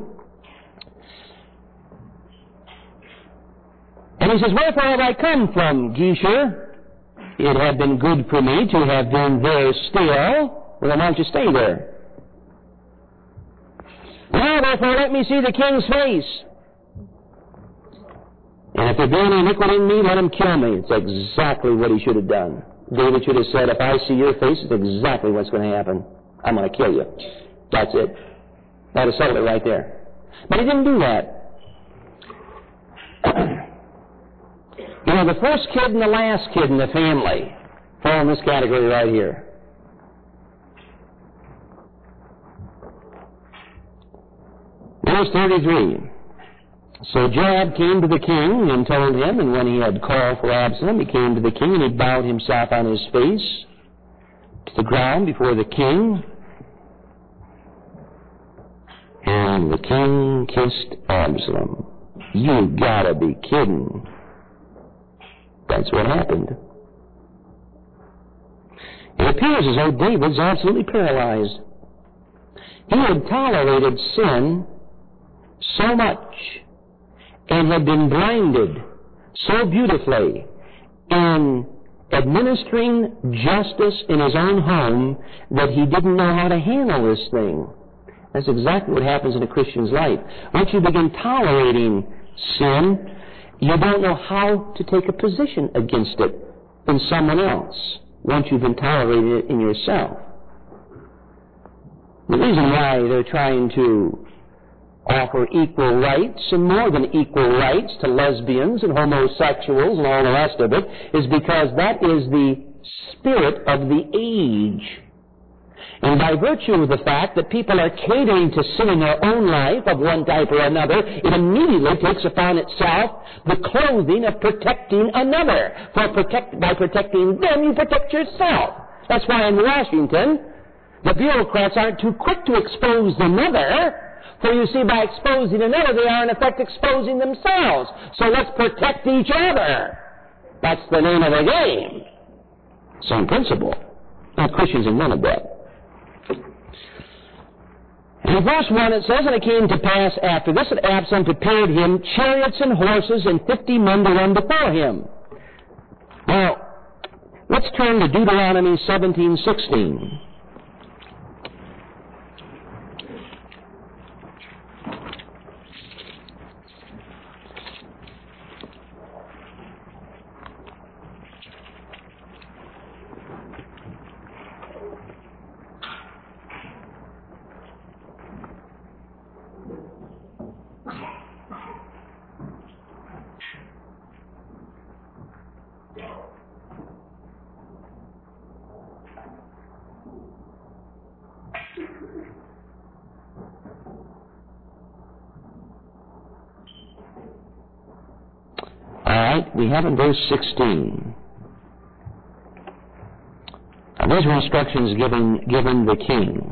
And he says, Wherefore have I come from Geshur? It had been good for me to have been there still. Well, then why don't you stay there? Now, therefore, let me see the king's face. And if there be any iniquity in me, let him kill me. It's exactly what he should have done. David should have said, if I see your face, it's exactly what's going to happen. I'm going to kill you. That's it. That would have settled it right there. But he didn't do that. You know, the first kid and the last kid in the family fall in this category right here. Verse thirty-three. So Joab came to the king and told him, and when he had called for Absalom, he came to the king, and he bowed himself on his face to the ground before the king. And the king kissed Absalom. You gotta be kidding. That's what happened. It appears as though David's absolutely paralyzed. He had tolerated sin so much and had been blinded so beautifully in administering justice in his own home that he didn't know how to handle this thing. That's exactly what happens in a Christian's life. Once you begin tolerating sin, you don't know how to take a position against it in someone else once you've been tolerating it in yourself. The reason why they're trying to offer equal rights and more than equal rights to lesbians and homosexuals and all the rest of it is because that is the spirit of the age. And by virtue of the fact that people are catering to sin in their own life of one type or another, it immediately takes upon itself the clothing of protecting another. For protect, by protecting them, you protect yourself. That's why in Washington, the bureaucrats aren't too quick to expose another. For you see, by exposing another, they are in effect exposing themselves. So let's protect each other. That's the name of the game. Same principle. Now, Christians are none of that. In verse one it says, And it came to pass after this that Absalom prepared him chariots and horses and fifty men to run before him. Now, let's turn to Deuteronomy seventeen sixteen. We have in verse sixteen. Now, these were instructions given, given the king.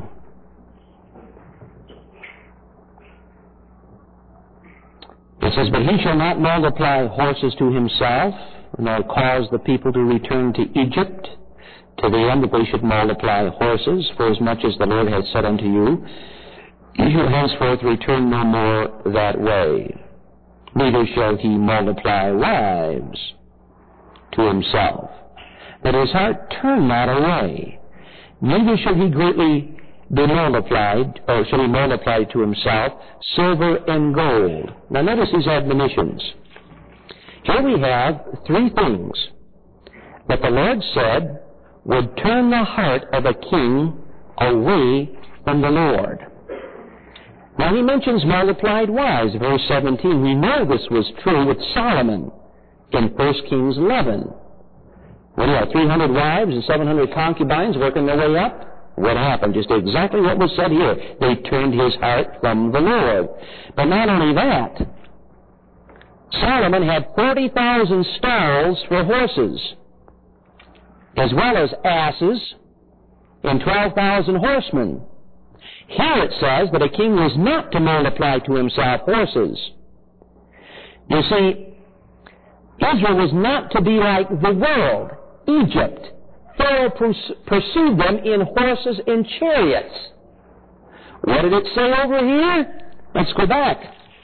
It says, But he shall not multiply horses to himself, nor cause the people to return to Egypt, to the end that they should multiply horses, for as much as the Lord hath said unto you, you shall henceforth return no more that way. Neither shall he multiply wives to himself. But his heart turned not away, neither shall he greatly be multiplied, or shall he multiply to himself silver and gold. Now notice these admonitions. Here we have three things that the Lord said would turn the heart of a king away from the Lord. Now he mentions multiplied wives, verse seventeen. We know this was true with Solomon in First Kings eleven. What do you have, three hundred wives and seven hundred concubines working their way up? What happened? Just exactly what was said here. They turned his heart from the Lord. But not only that, Solomon had forty thousand stalls for horses, as well as asses and twelve thousand horsemen. Here it says that a king was not to multiply to himself horses. You see, Israel was not to be like the world, Egypt. Pharaoh pursued them in horses and chariots. What did it say over here? Let's go back.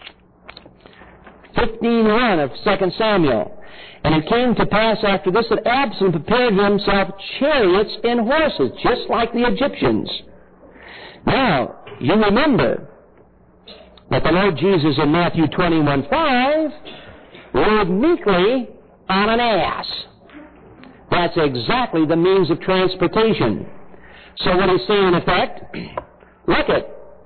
fifteen one of Second Samuel. And it came to pass after this that Absalom prepared himself chariots and horses, just like the Egyptians. Now, you remember that the Lord Jesus in Matthew twenty-one five rode meekly on an ass. That's exactly the means of transportation. So what he's saying in effect, look it,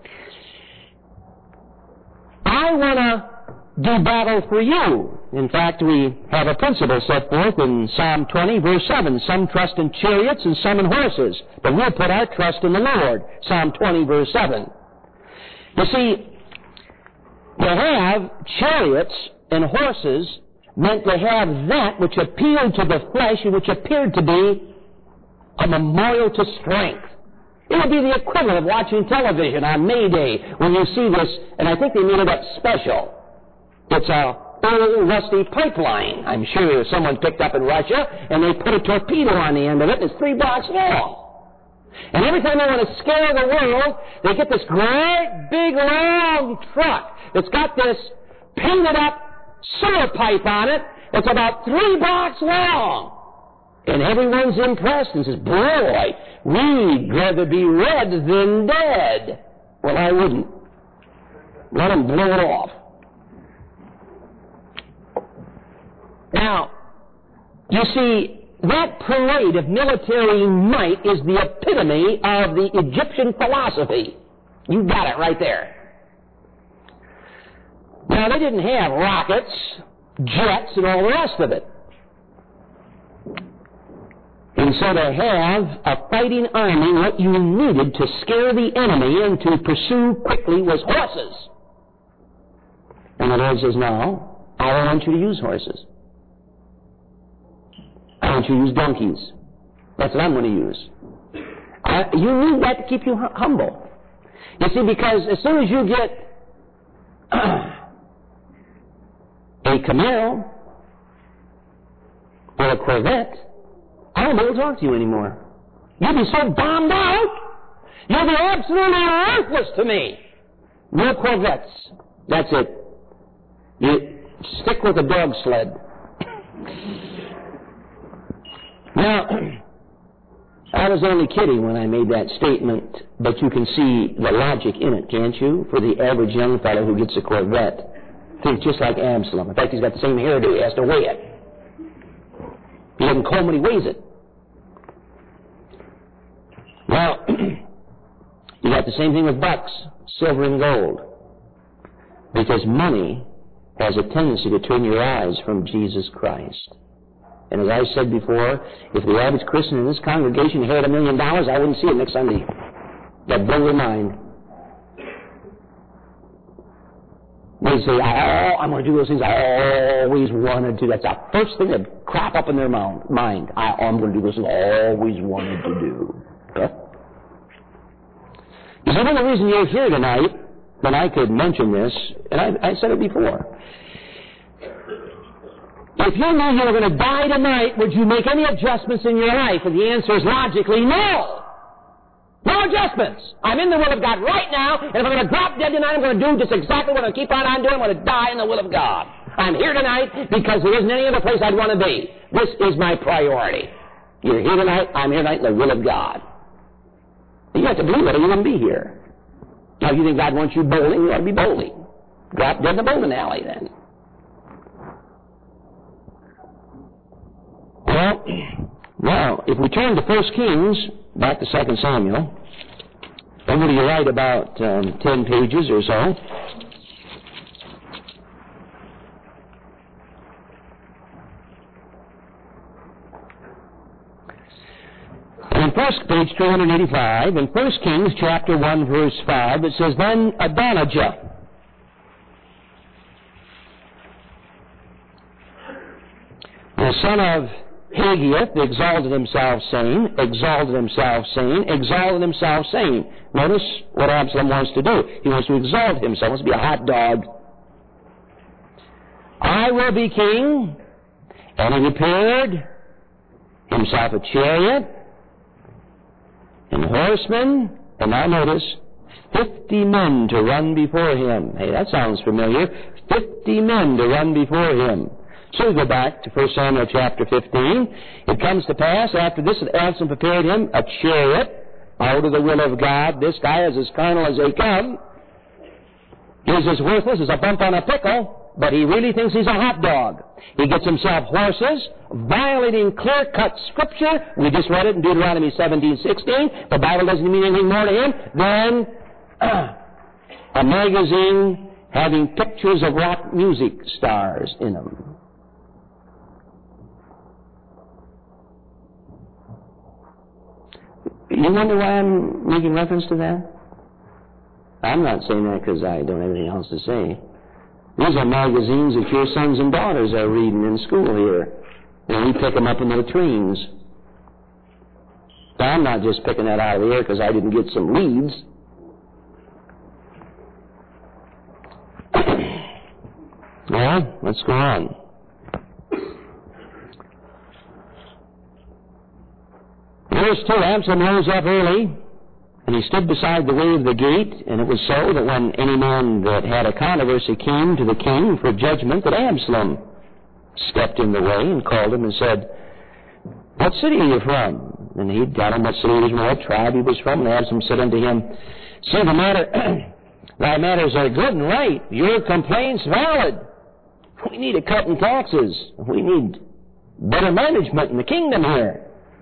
I want to do battle for you. In fact, we have a principle set forth in Psalm twenty, verse seven. Some trust in chariots and some in horses, but we'll put our trust in the Lord. Psalm twenty, verse seven. You see, to have chariots and horses meant to have that which appealed to the flesh and which appeared to be a memorial to strength. It would be the equivalent of watching television on May Day when you see this, and I think they made it up special. It's a old rusty pipeline, I'm sure someone picked up in Russia, and they put a torpedo on the end of it, and it's three blocks long. And every time they want to scare the world, they get this great, big, long truck that's got this painted up sewer pipe on it that's about three blocks long. And everyone's impressed and says, boy, we'd rather be red than dead. Well, I wouldn't. Let them blow it off. Now, you see, that parade of military might is the epitome of the Egyptian philosophy. You got it right there. Now, they didn't have rockets, jets, and all the rest of it. And so to have a fighting army, what you needed to scare the enemy and to pursue quickly was horses. And the Lord says, no, I don't want you to use horses. I want you to use donkeys. That's what I'm going to use. Uh, you need that to keep you humble. You see, because as soon as you get a Camaro or a Corvette, I won't be able to talk to you anymore. You'll be so bombed out, you'll be absolutely worthless to me. No Corvettes. That's it. You stick with a dog sled. Now, I was only kidding when I made that statement, but you can see the logic in it, can't you? For the average young fellow who gets a Corvette, thinks just like Absalom. In fact, he's got the same hairdo. He has to weigh it. He doesn't comb when he weighs it. Well, you got the same thing with bucks, silver and gold. Because money has a tendency to turn your eyes from Jesus Christ. And as I said before, if the average Christian in this congregation had a million dollars, I wouldn't see it next Sunday. That'd blow your mind. They say, oh, I'm going to do those things I always wanted to. That's the first thing that crop up in their mind. I, oh, I'm going to do those things I always wanted to do. Huh? You see, one of the reasons you're here tonight, when I could mention this, and I, I said it before, if you knew you were going to die tonight, would you make any adjustments in your life? And the answer is logically no. No adjustments. I'm in the will of God right now, and if I'm going to drop dead tonight, I'm going to do just exactly what I'm going to keep on doing. I'm going to die in the will of God. I'm here tonight because there isn't any other place I'd want to be. This is my priority. You're here tonight, I'm here tonight in the will of God. You have to believe it or you wouldn't be here. Now, if you think God wants you bowling, you ought to be bowling. Drop dead in the bowling alley then. Well, now, if we turn to First Kings, back to Second Samuel, over to your right about um, ten pages or so. In first page two eighty-five, in First Kings chapter one, verse five, it says, Then Adonijah, the son of Hagiath, exalted himself, saying, exalted himself, saying, exalted himself, saying. Notice what Absalom wants to do. He wants to exalt himself. He wants to be a hot dog. I will be king. And he prepared himself a chariot and horsemen, and now notice, fifty men to run before him. Hey, that sounds familiar. Fifty men to run before him. So we go back to First Samuel chapter fifteen. It comes to pass, after this, that Absalom prepared him a chariot out of the will of God. This guy is as carnal as they come. He's as worthless as a bump on a pickle, but he really thinks he's a hot dog. He gets himself horses, violating clear-cut Scripture. We just read it in Deuteronomy seventeen sixteen. The Bible doesn't mean anything more to him than uh, a magazine having pictures of rock music stars in them. You wonder why I'm making reference to that? I'm not saying that because I don't have anything else to say. These are magazines that your sons and daughters are reading in school here. And we pick them up in the latrines. I'm not just picking that out of the air because I didn't get some leads. Well, let's go on. Verse two, Absalom rose up early, and he stood beside the way of the gate, and it was so that when any man that had a controversy came to the king for judgment, that Absalom stepped in the way and called him and said, What city are you from? And he got him what city he was from, what tribe he was from, and Absalom said unto him, See, the matter, thy matters are good and right, your complaints valid. We need a cut in taxes. We need better management in the kingdom here.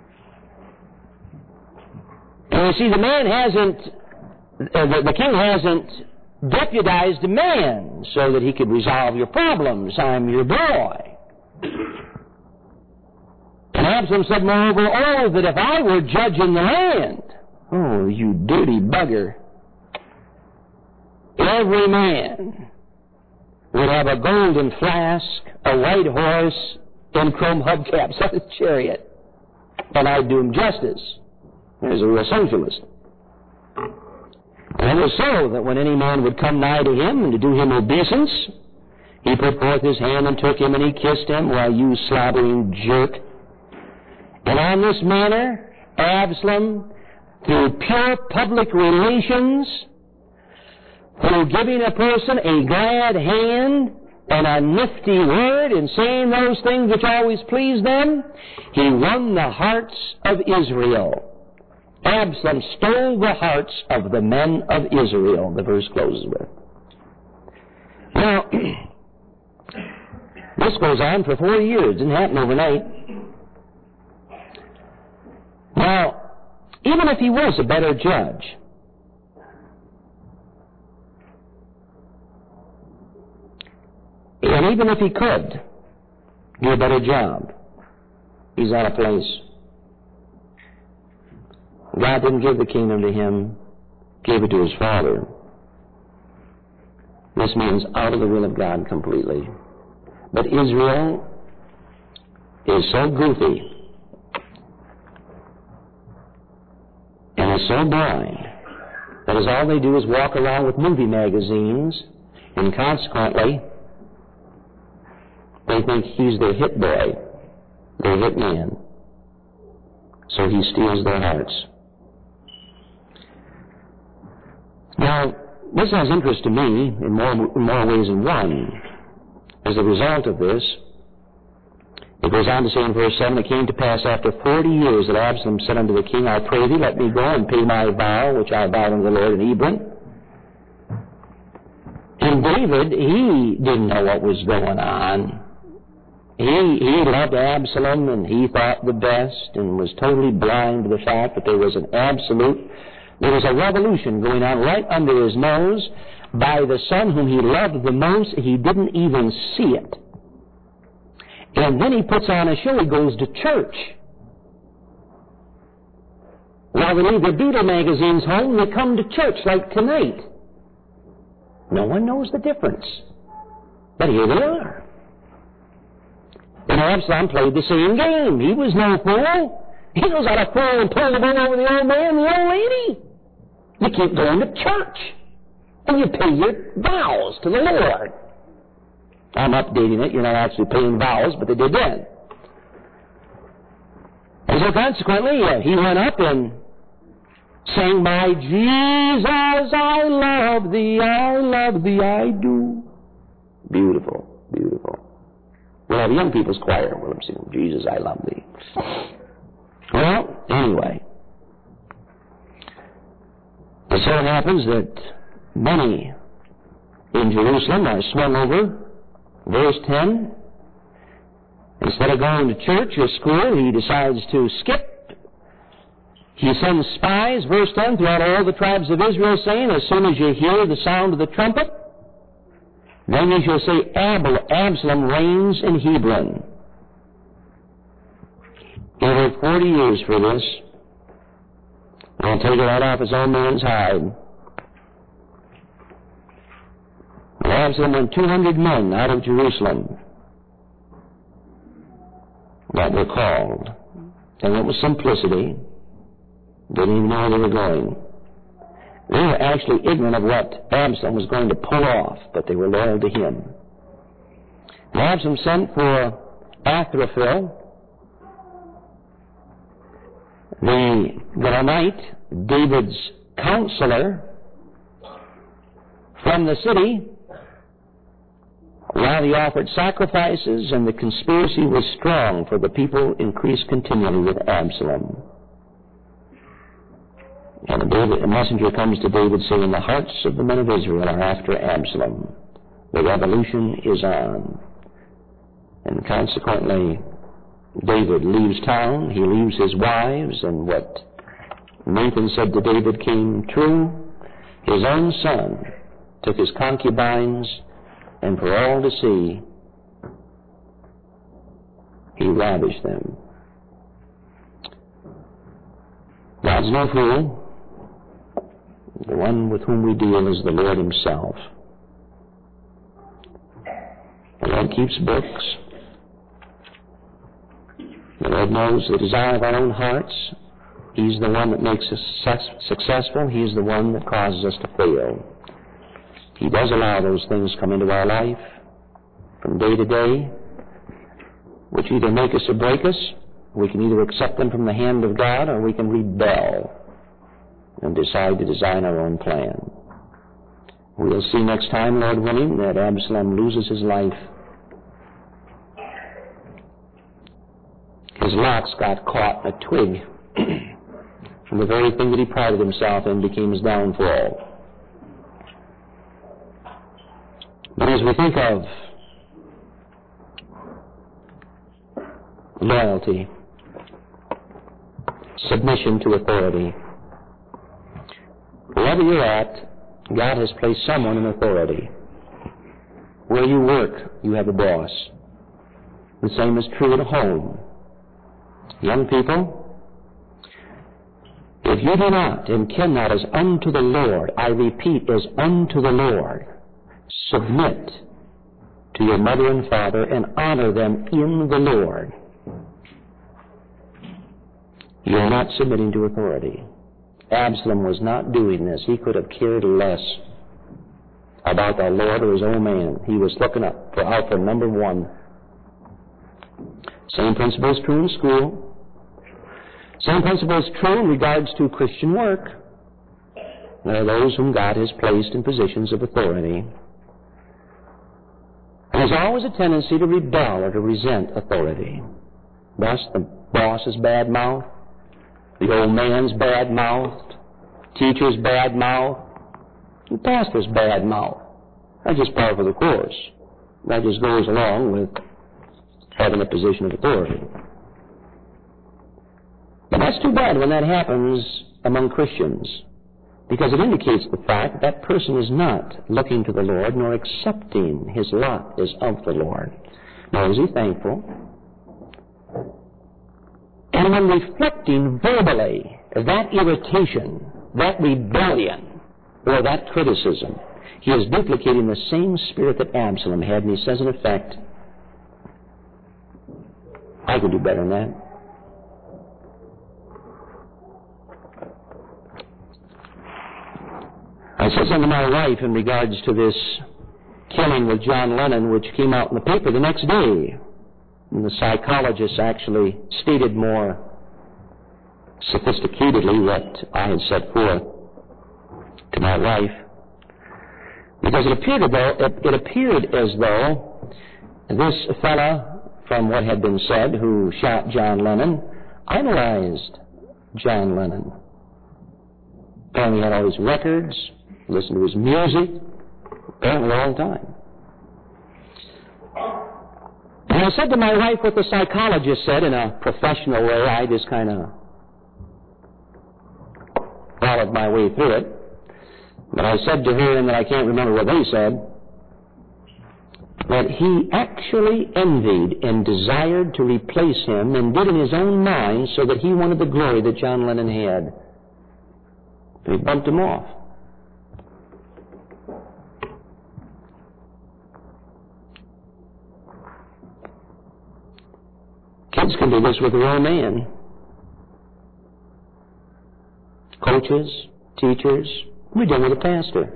And you see, the man hasn't, uh, the, the king hasn't deputized a man so that he could resolve your problems. I'm your boy. And Absalom said, moreover, oh, that if I were judge in the land, oh, you dirty bugger, every man would have a golden flask, a white horse, and chrome hubcaps on his chariot, and I'd do him justice. There's a real socialist. And it was so that when any man would come nigh to him and to do him obeisance, he put forth his hand and took him and he kissed him. Why, you slobbering jerk. And on this manner, Absalom, through pure public relations, through giving a person a glad hand and a nifty word and saying those things which always please them, he won the hearts of Israel. Absalom stole the hearts of the men of Israel, the verse closes with. Now, this goes on for four years. It didn't happen overnight. Now, even if he was a better judge, and even if he could do a better job, he's out of place. God didn't give the kingdom to him, gave it to his father. This means out of the will of God completely. But Israel is so goofy and is so blind that is all they do is walk around with movie magazines, and consequently they think he's their hit boy, their hit man. So he steals their hearts. Now, this has interest to me in more, in more ways than one. As a result of this, It goes on to say in verse seven, it came to pass after forty years that Absalom said unto the king, I pray thee, let me go and pay my vow, which I vowed unto the Lord in Hebron. And David, he didn't know what was going on. He, he loved Absalom, and he thought the best, and was totally blind to the fact that there was an absolute, there was a revolution going on right under his nose by the son whom he loved the most. He didn't even see it. And then he puts on a show. He goes to church. While they leave their Beatle magazines home, they come to church like tonight. No one knows the difference. But here they are. And Absalom played the same game. He was no fool. He knows how to fool and pull the ball over the old man and the old lady. You keep going to church. And you pay your vows to the Lord. I'm updating it. You're not actually paying vows, but they did then. And so consequently, uh, he went up and sang, My Jesus, I love thee, I love thee, I do. Beautiful, beautiful. We'll have a young people's choir. We'll sing, Jesus, I love thee. Well, anyway. It so happens that many in Jerusalem are swung over. Verse ten, instead of going to church or school, he decides to skip. He sends spies, verse ten, throughout all the tribes of Israel, saying, as soon as you hear the sound of the trumpet, then you shall say, Ab- Absalom reigns in Hebron. He worked forty years for this. And take it right off his own man's hide. Absalom went two hundred men out of Jerusalem that were called. And it was simplicity. Didn't even know where they were going. They were actually ignorant of what Absalom was going to pull off, but they were loyal to him. And Absalom sent for Ahithophel, the Gilonite, David's counselor, from the city, while he offered sacrifices, and the conspiracy was strong, for the people increased continually with Absalom. And David, a messenger comes to David saying, the hearts of the men of Israel are after Absalom. The revolution is on. And consequently, David leaves town, he leaves his wives, and what Nathan said to David came true. His own son took his concubines, and for all to see, he ravished them. God's no fool. The one with whom we deal is the Lord himself. The Lord keeps books. The Lord knows the desire of our own hearts. He's the one that makes us successful. He's the one that causes us to fail. He does allow those things come into our life from day to day, which either make us or break us. We can either accept them from the hand of God, or we can rebel and decide to design our own plan. We'll see next time, Lord willing, that Absalom loses his life. His locks got caught in a twig, and the very thing that he prided himself in became his downfall. But as we think of loyalty, submission to authority, wherever you're at, God has placed someone in authority. Where you work, you have a boss. The same is true at home. Young people, if you do not and cannot, as unto the Lord, I repeat, as unto the Lord, submit to your mother and father and honor them in the Lord, you are not submitting to authority. Absalom was not doing this. He could have cared less about the Lord or his own man. He was looking up for out for number one. Same principle is true in school. Same principle is true in regards to Christian work. There are those whom God has placed in positions of authority. And there's always a tendency to rebel or to resent authority. Thus, the boss is bad-mouthed, the old man's bad-mouthed, teacher's bad-mouthed, the pastor's bad-mouthed. That's just par for the course. That just goes along with having a position of authority. But that's too bad when that happens among Christians, because it indicates the fact that that person is not looking to the Lord nor accepting his lot is of the Lord, nor is he thankful. And when reflecting verbally that irritation, that rebellion, or that criticism, he is duplicating the same spirit that Absalom had, and he says in effect, I could do better than that. I said something to my wife in regards to this killing with John Lennon, which came out in the paper the next day. And the psychologist actually stated more sophisticatedly what I had set forth to my wife. Because it appeared, though, it, it appeared as though this fella, from what had been said, who shot John Lennon, idolized John Lennon. Apparently had all his records, listened to his music, apparently all the time. And I said to my wife what the psychologist said in a professional way. I just kind of followed my way through it. But I said to her, and that I can't remember what they said, that he actually envied and desired to replace him and did in his own mind so that he wanted the glory that John Lennon had. They bumped him off. Kids can do this with their own man. Coaches, teachers, we deal with a pastor.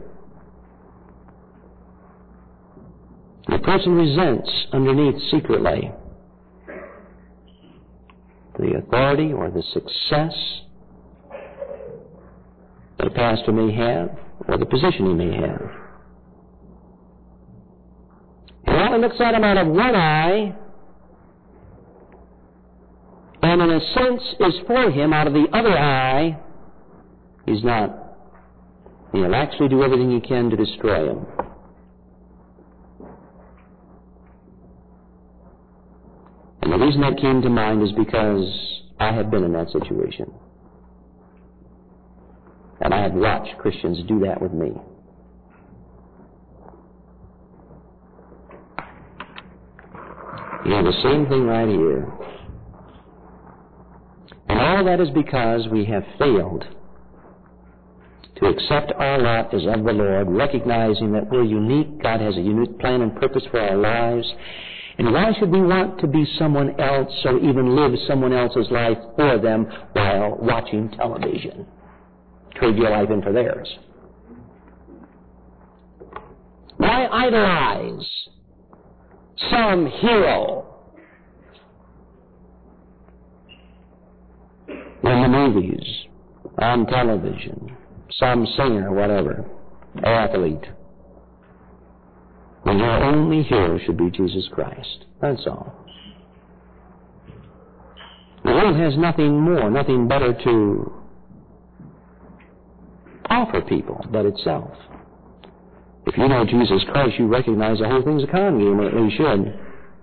The person resents underneath secretly the authority or the success that a pastor may have or the position he may have. He only looks at him out of one eye, and in a sense is for him out of the other eye. He's not. He'll actually do everything he can to destroy him. And the reason that came to mind is because I have been in that situation. And I have watched Christians do that with me. You have the same thing right here. And all that is because we have failed to accept our lot as of the Lord, recognizing that we're unique. God has a unique plan and purpose for our lives. And why should we want to be someone else or even live someone else's life for them while watching television? Trade your life in for theirs. Why idolize some hero in the movies, on television, some singer, whatever, athlete, when your only hero should be Jesus Christ? That's all. The world has nothing more, nothing better to offer people but itself. If you know Jesus Christ, you recognize the whole thing's a con game, or at least should.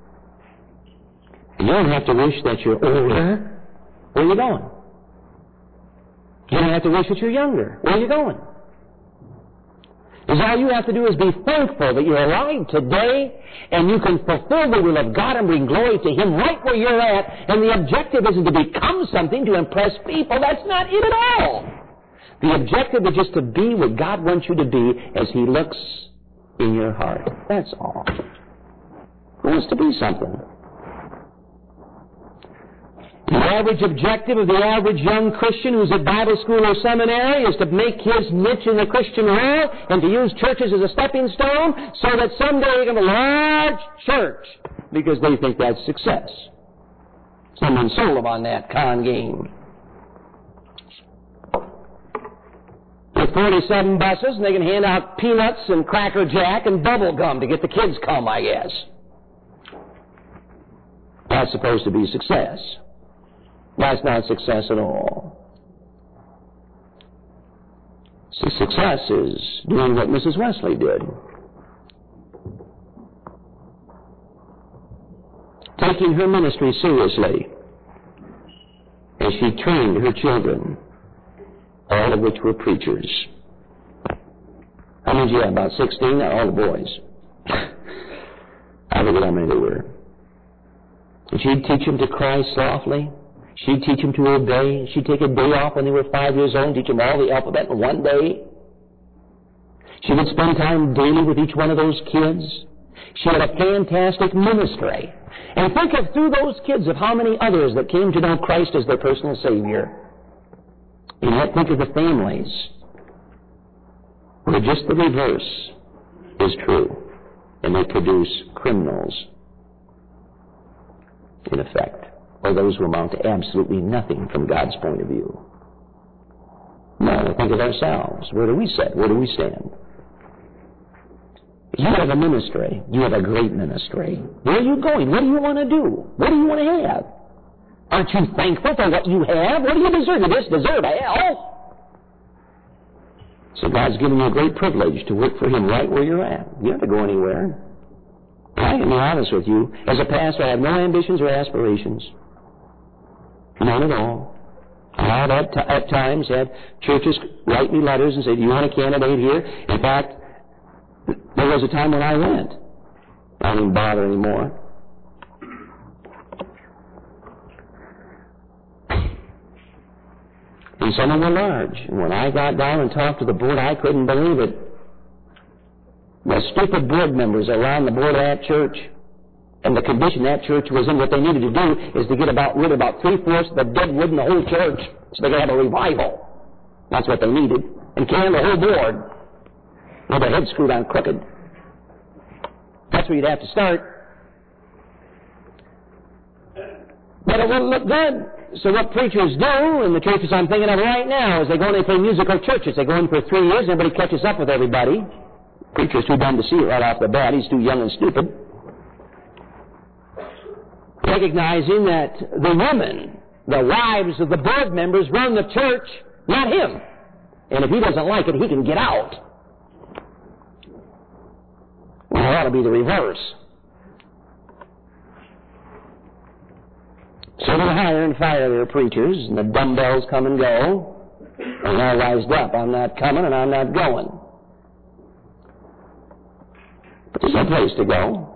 You don't have to wish that you're older. Where are you going? You don't have to wish that you're younger. Where are you going? Because all you have to do is be thankful that you're alive today and you can fulfill the will of God and bring glory to Him right where you're at. And the objective isn't to become something to impress people. That's not it at all. The objective is just to be what God wants you to be as He looks in your heart. That's all. Who wants to be something? The average objective of the average young Christian who's at Bible school or seminary is to make his niche in the Christian world and to use churches as a stepping stone so that someday he can have a large church because they think that's success. Someone sold them on that con game. With forty-seven buses, and they can hand out peanuts and Cracker Jack and bubble gum to get the kids come, I guess. That's supposed to be success. That's not success at all. See, success is doing what Missus Wesley did. Taking her ministry seriously as she trained her children, all of which were preachers. How many did you have? About sixteen? Not all the boys. I forget how many there were. And she'd teach them to cry softly. She'd teach them to obey. She'd take a day off when they were five years old and teach them all the alphabet in one day. She would spend time daily with each one of those kids. She had a fantastic ministry. And think of, through those kids, of how many others that came to know Christ as their personal Savior. And yet think of the families where just the reverse is true. And they produce criminals, in effect, or those who amount to absolutely nothing from God's point of view. No, think of ourselves. Where do we sit? Where do we stand? You have a ministry. You have a great ministry. Where are you going? What do you want to do? What do you want to have? Aren't you thankful for what you have? What do you deserve? You just deserve hell. So God's given you a great privilege to work for Him right where you're at. You don't have to go anywhere. I can be honest with you. As a pastor, I have no ambitions or aspirations. None at all. I have at, t- at times had churches write me letters and say, do you want a candidate here? In fact, there was a time when I went. I don't even bother anymore. And some of them were large. And when I got down and talked to the board, I couldn't believe it. The stupid board members around the board of that church, and the condition that church was in, what they needed to do is to get about rid of about three-fourths of the dead wood in the whole church so they could have a revival. That's what they needed. And can the whole board with their head screwed on crooked. That's where you'd have to start. But it wouldn't look good. So what preachers do, in the churches I'm thinking of right now, is they go in and play musical churches. They go in for three years, and everybody catches up with everybody. Preacher's too dumb to see it right off the bat. He's too young and stupid. Recognizing that the women, the wives of the board members, run the church, not him. And if he doesn't like it, he can get out. Well, it ought to be the reverse. So they hire and fire their preachers, and the dumbbells come and go, and they're rised up. I'm not coming, and I'm not going. But there's no place to go.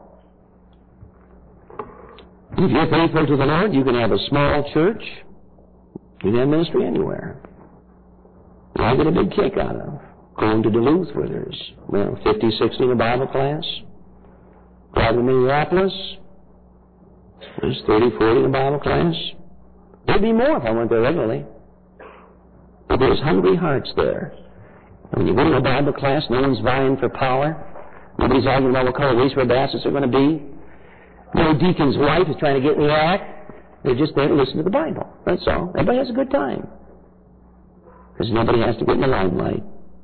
If you're faithful to the Lord, you can have a small church. You can have ministry anywhere. I get a big kick out of going to Duluth, where there's, well, fifty, sixty in a Bible class. Driving to Minneapolis, there's thirty, forty in a Bible class. There'd be more if I went there regularly. But there's hungry hearts there. And when you go to a Bible class, no one's vying for power. Nobody's arguing about what color racewear baskets are going to be. No deacon's wife is trying to get in the act. They're just there to listen to the Bible. That's all. Everybody has a good time. Because nobody has to get in the limelight.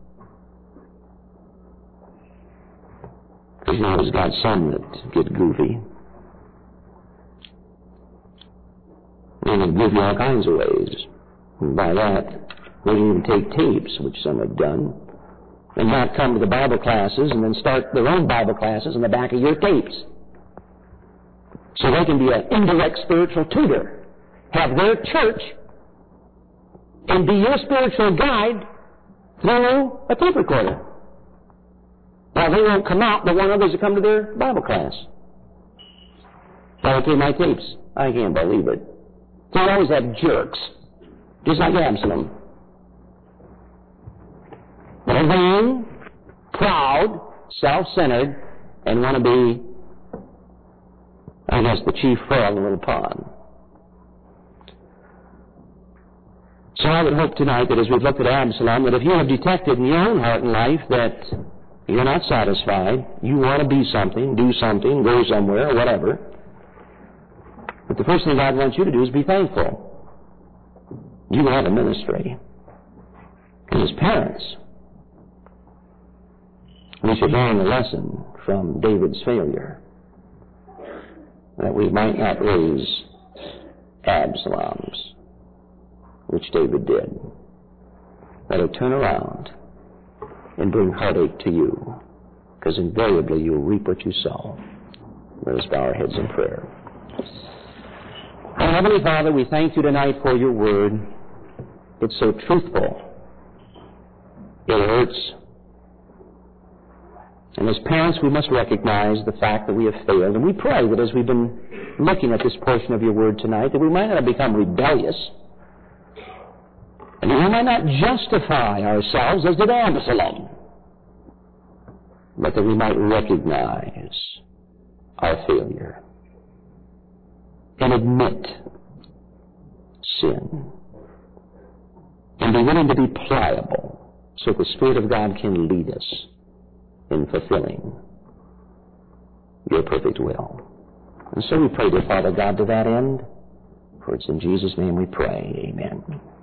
Because you know there's got some that get goofy. And they goofy all kinds of ways. And by that, they can even take tapes, which some have done, and not come to the Bible classes and then start their own Bible classes in the back of your tapes. So they can be an indirect spiritual tutor. Have their church and be your spiritual guide through a tape recorder. Now, they won't come out, but want others to come to their Bible class. Well, okay, my tapes. I can't believe it. They always have jerks, just like Absalom. They're vain, proud, self-centered, and want to be, I guess, the chief frog in the little pond. So I would hope tonight that as we've looked at Absalom, that if you have detected in your own heart and life that you're not satisfied, you want to be something, do something, go somewhere, or whatever, but the first thing God wants you to do is be thankful. You have a ministry. And as parents, we should learn a lesson from David's failure. that we might not raise Absaloms, which David did. Let it turn around and bring heartache to you, because invariably you'll reap what you sow. Let us bow our heads in prayer. Our Heavenly Father, we thank you tonight for your word. It's so truthful. It hurts. And as parents, we must recognize the fact that we have failed. And we pray that as we've been looking at this portion of your word tonight, that we might not become rebellious, and that we might not justify ourselves as did Absalom, but that we might recognize our failure and admit sin and be willing to be pliable so the Spirit of God can lead us in fulfilling your perfect will. And so we pray, dear Father God, to that end, for it's in Jesus' name we pray. Amen.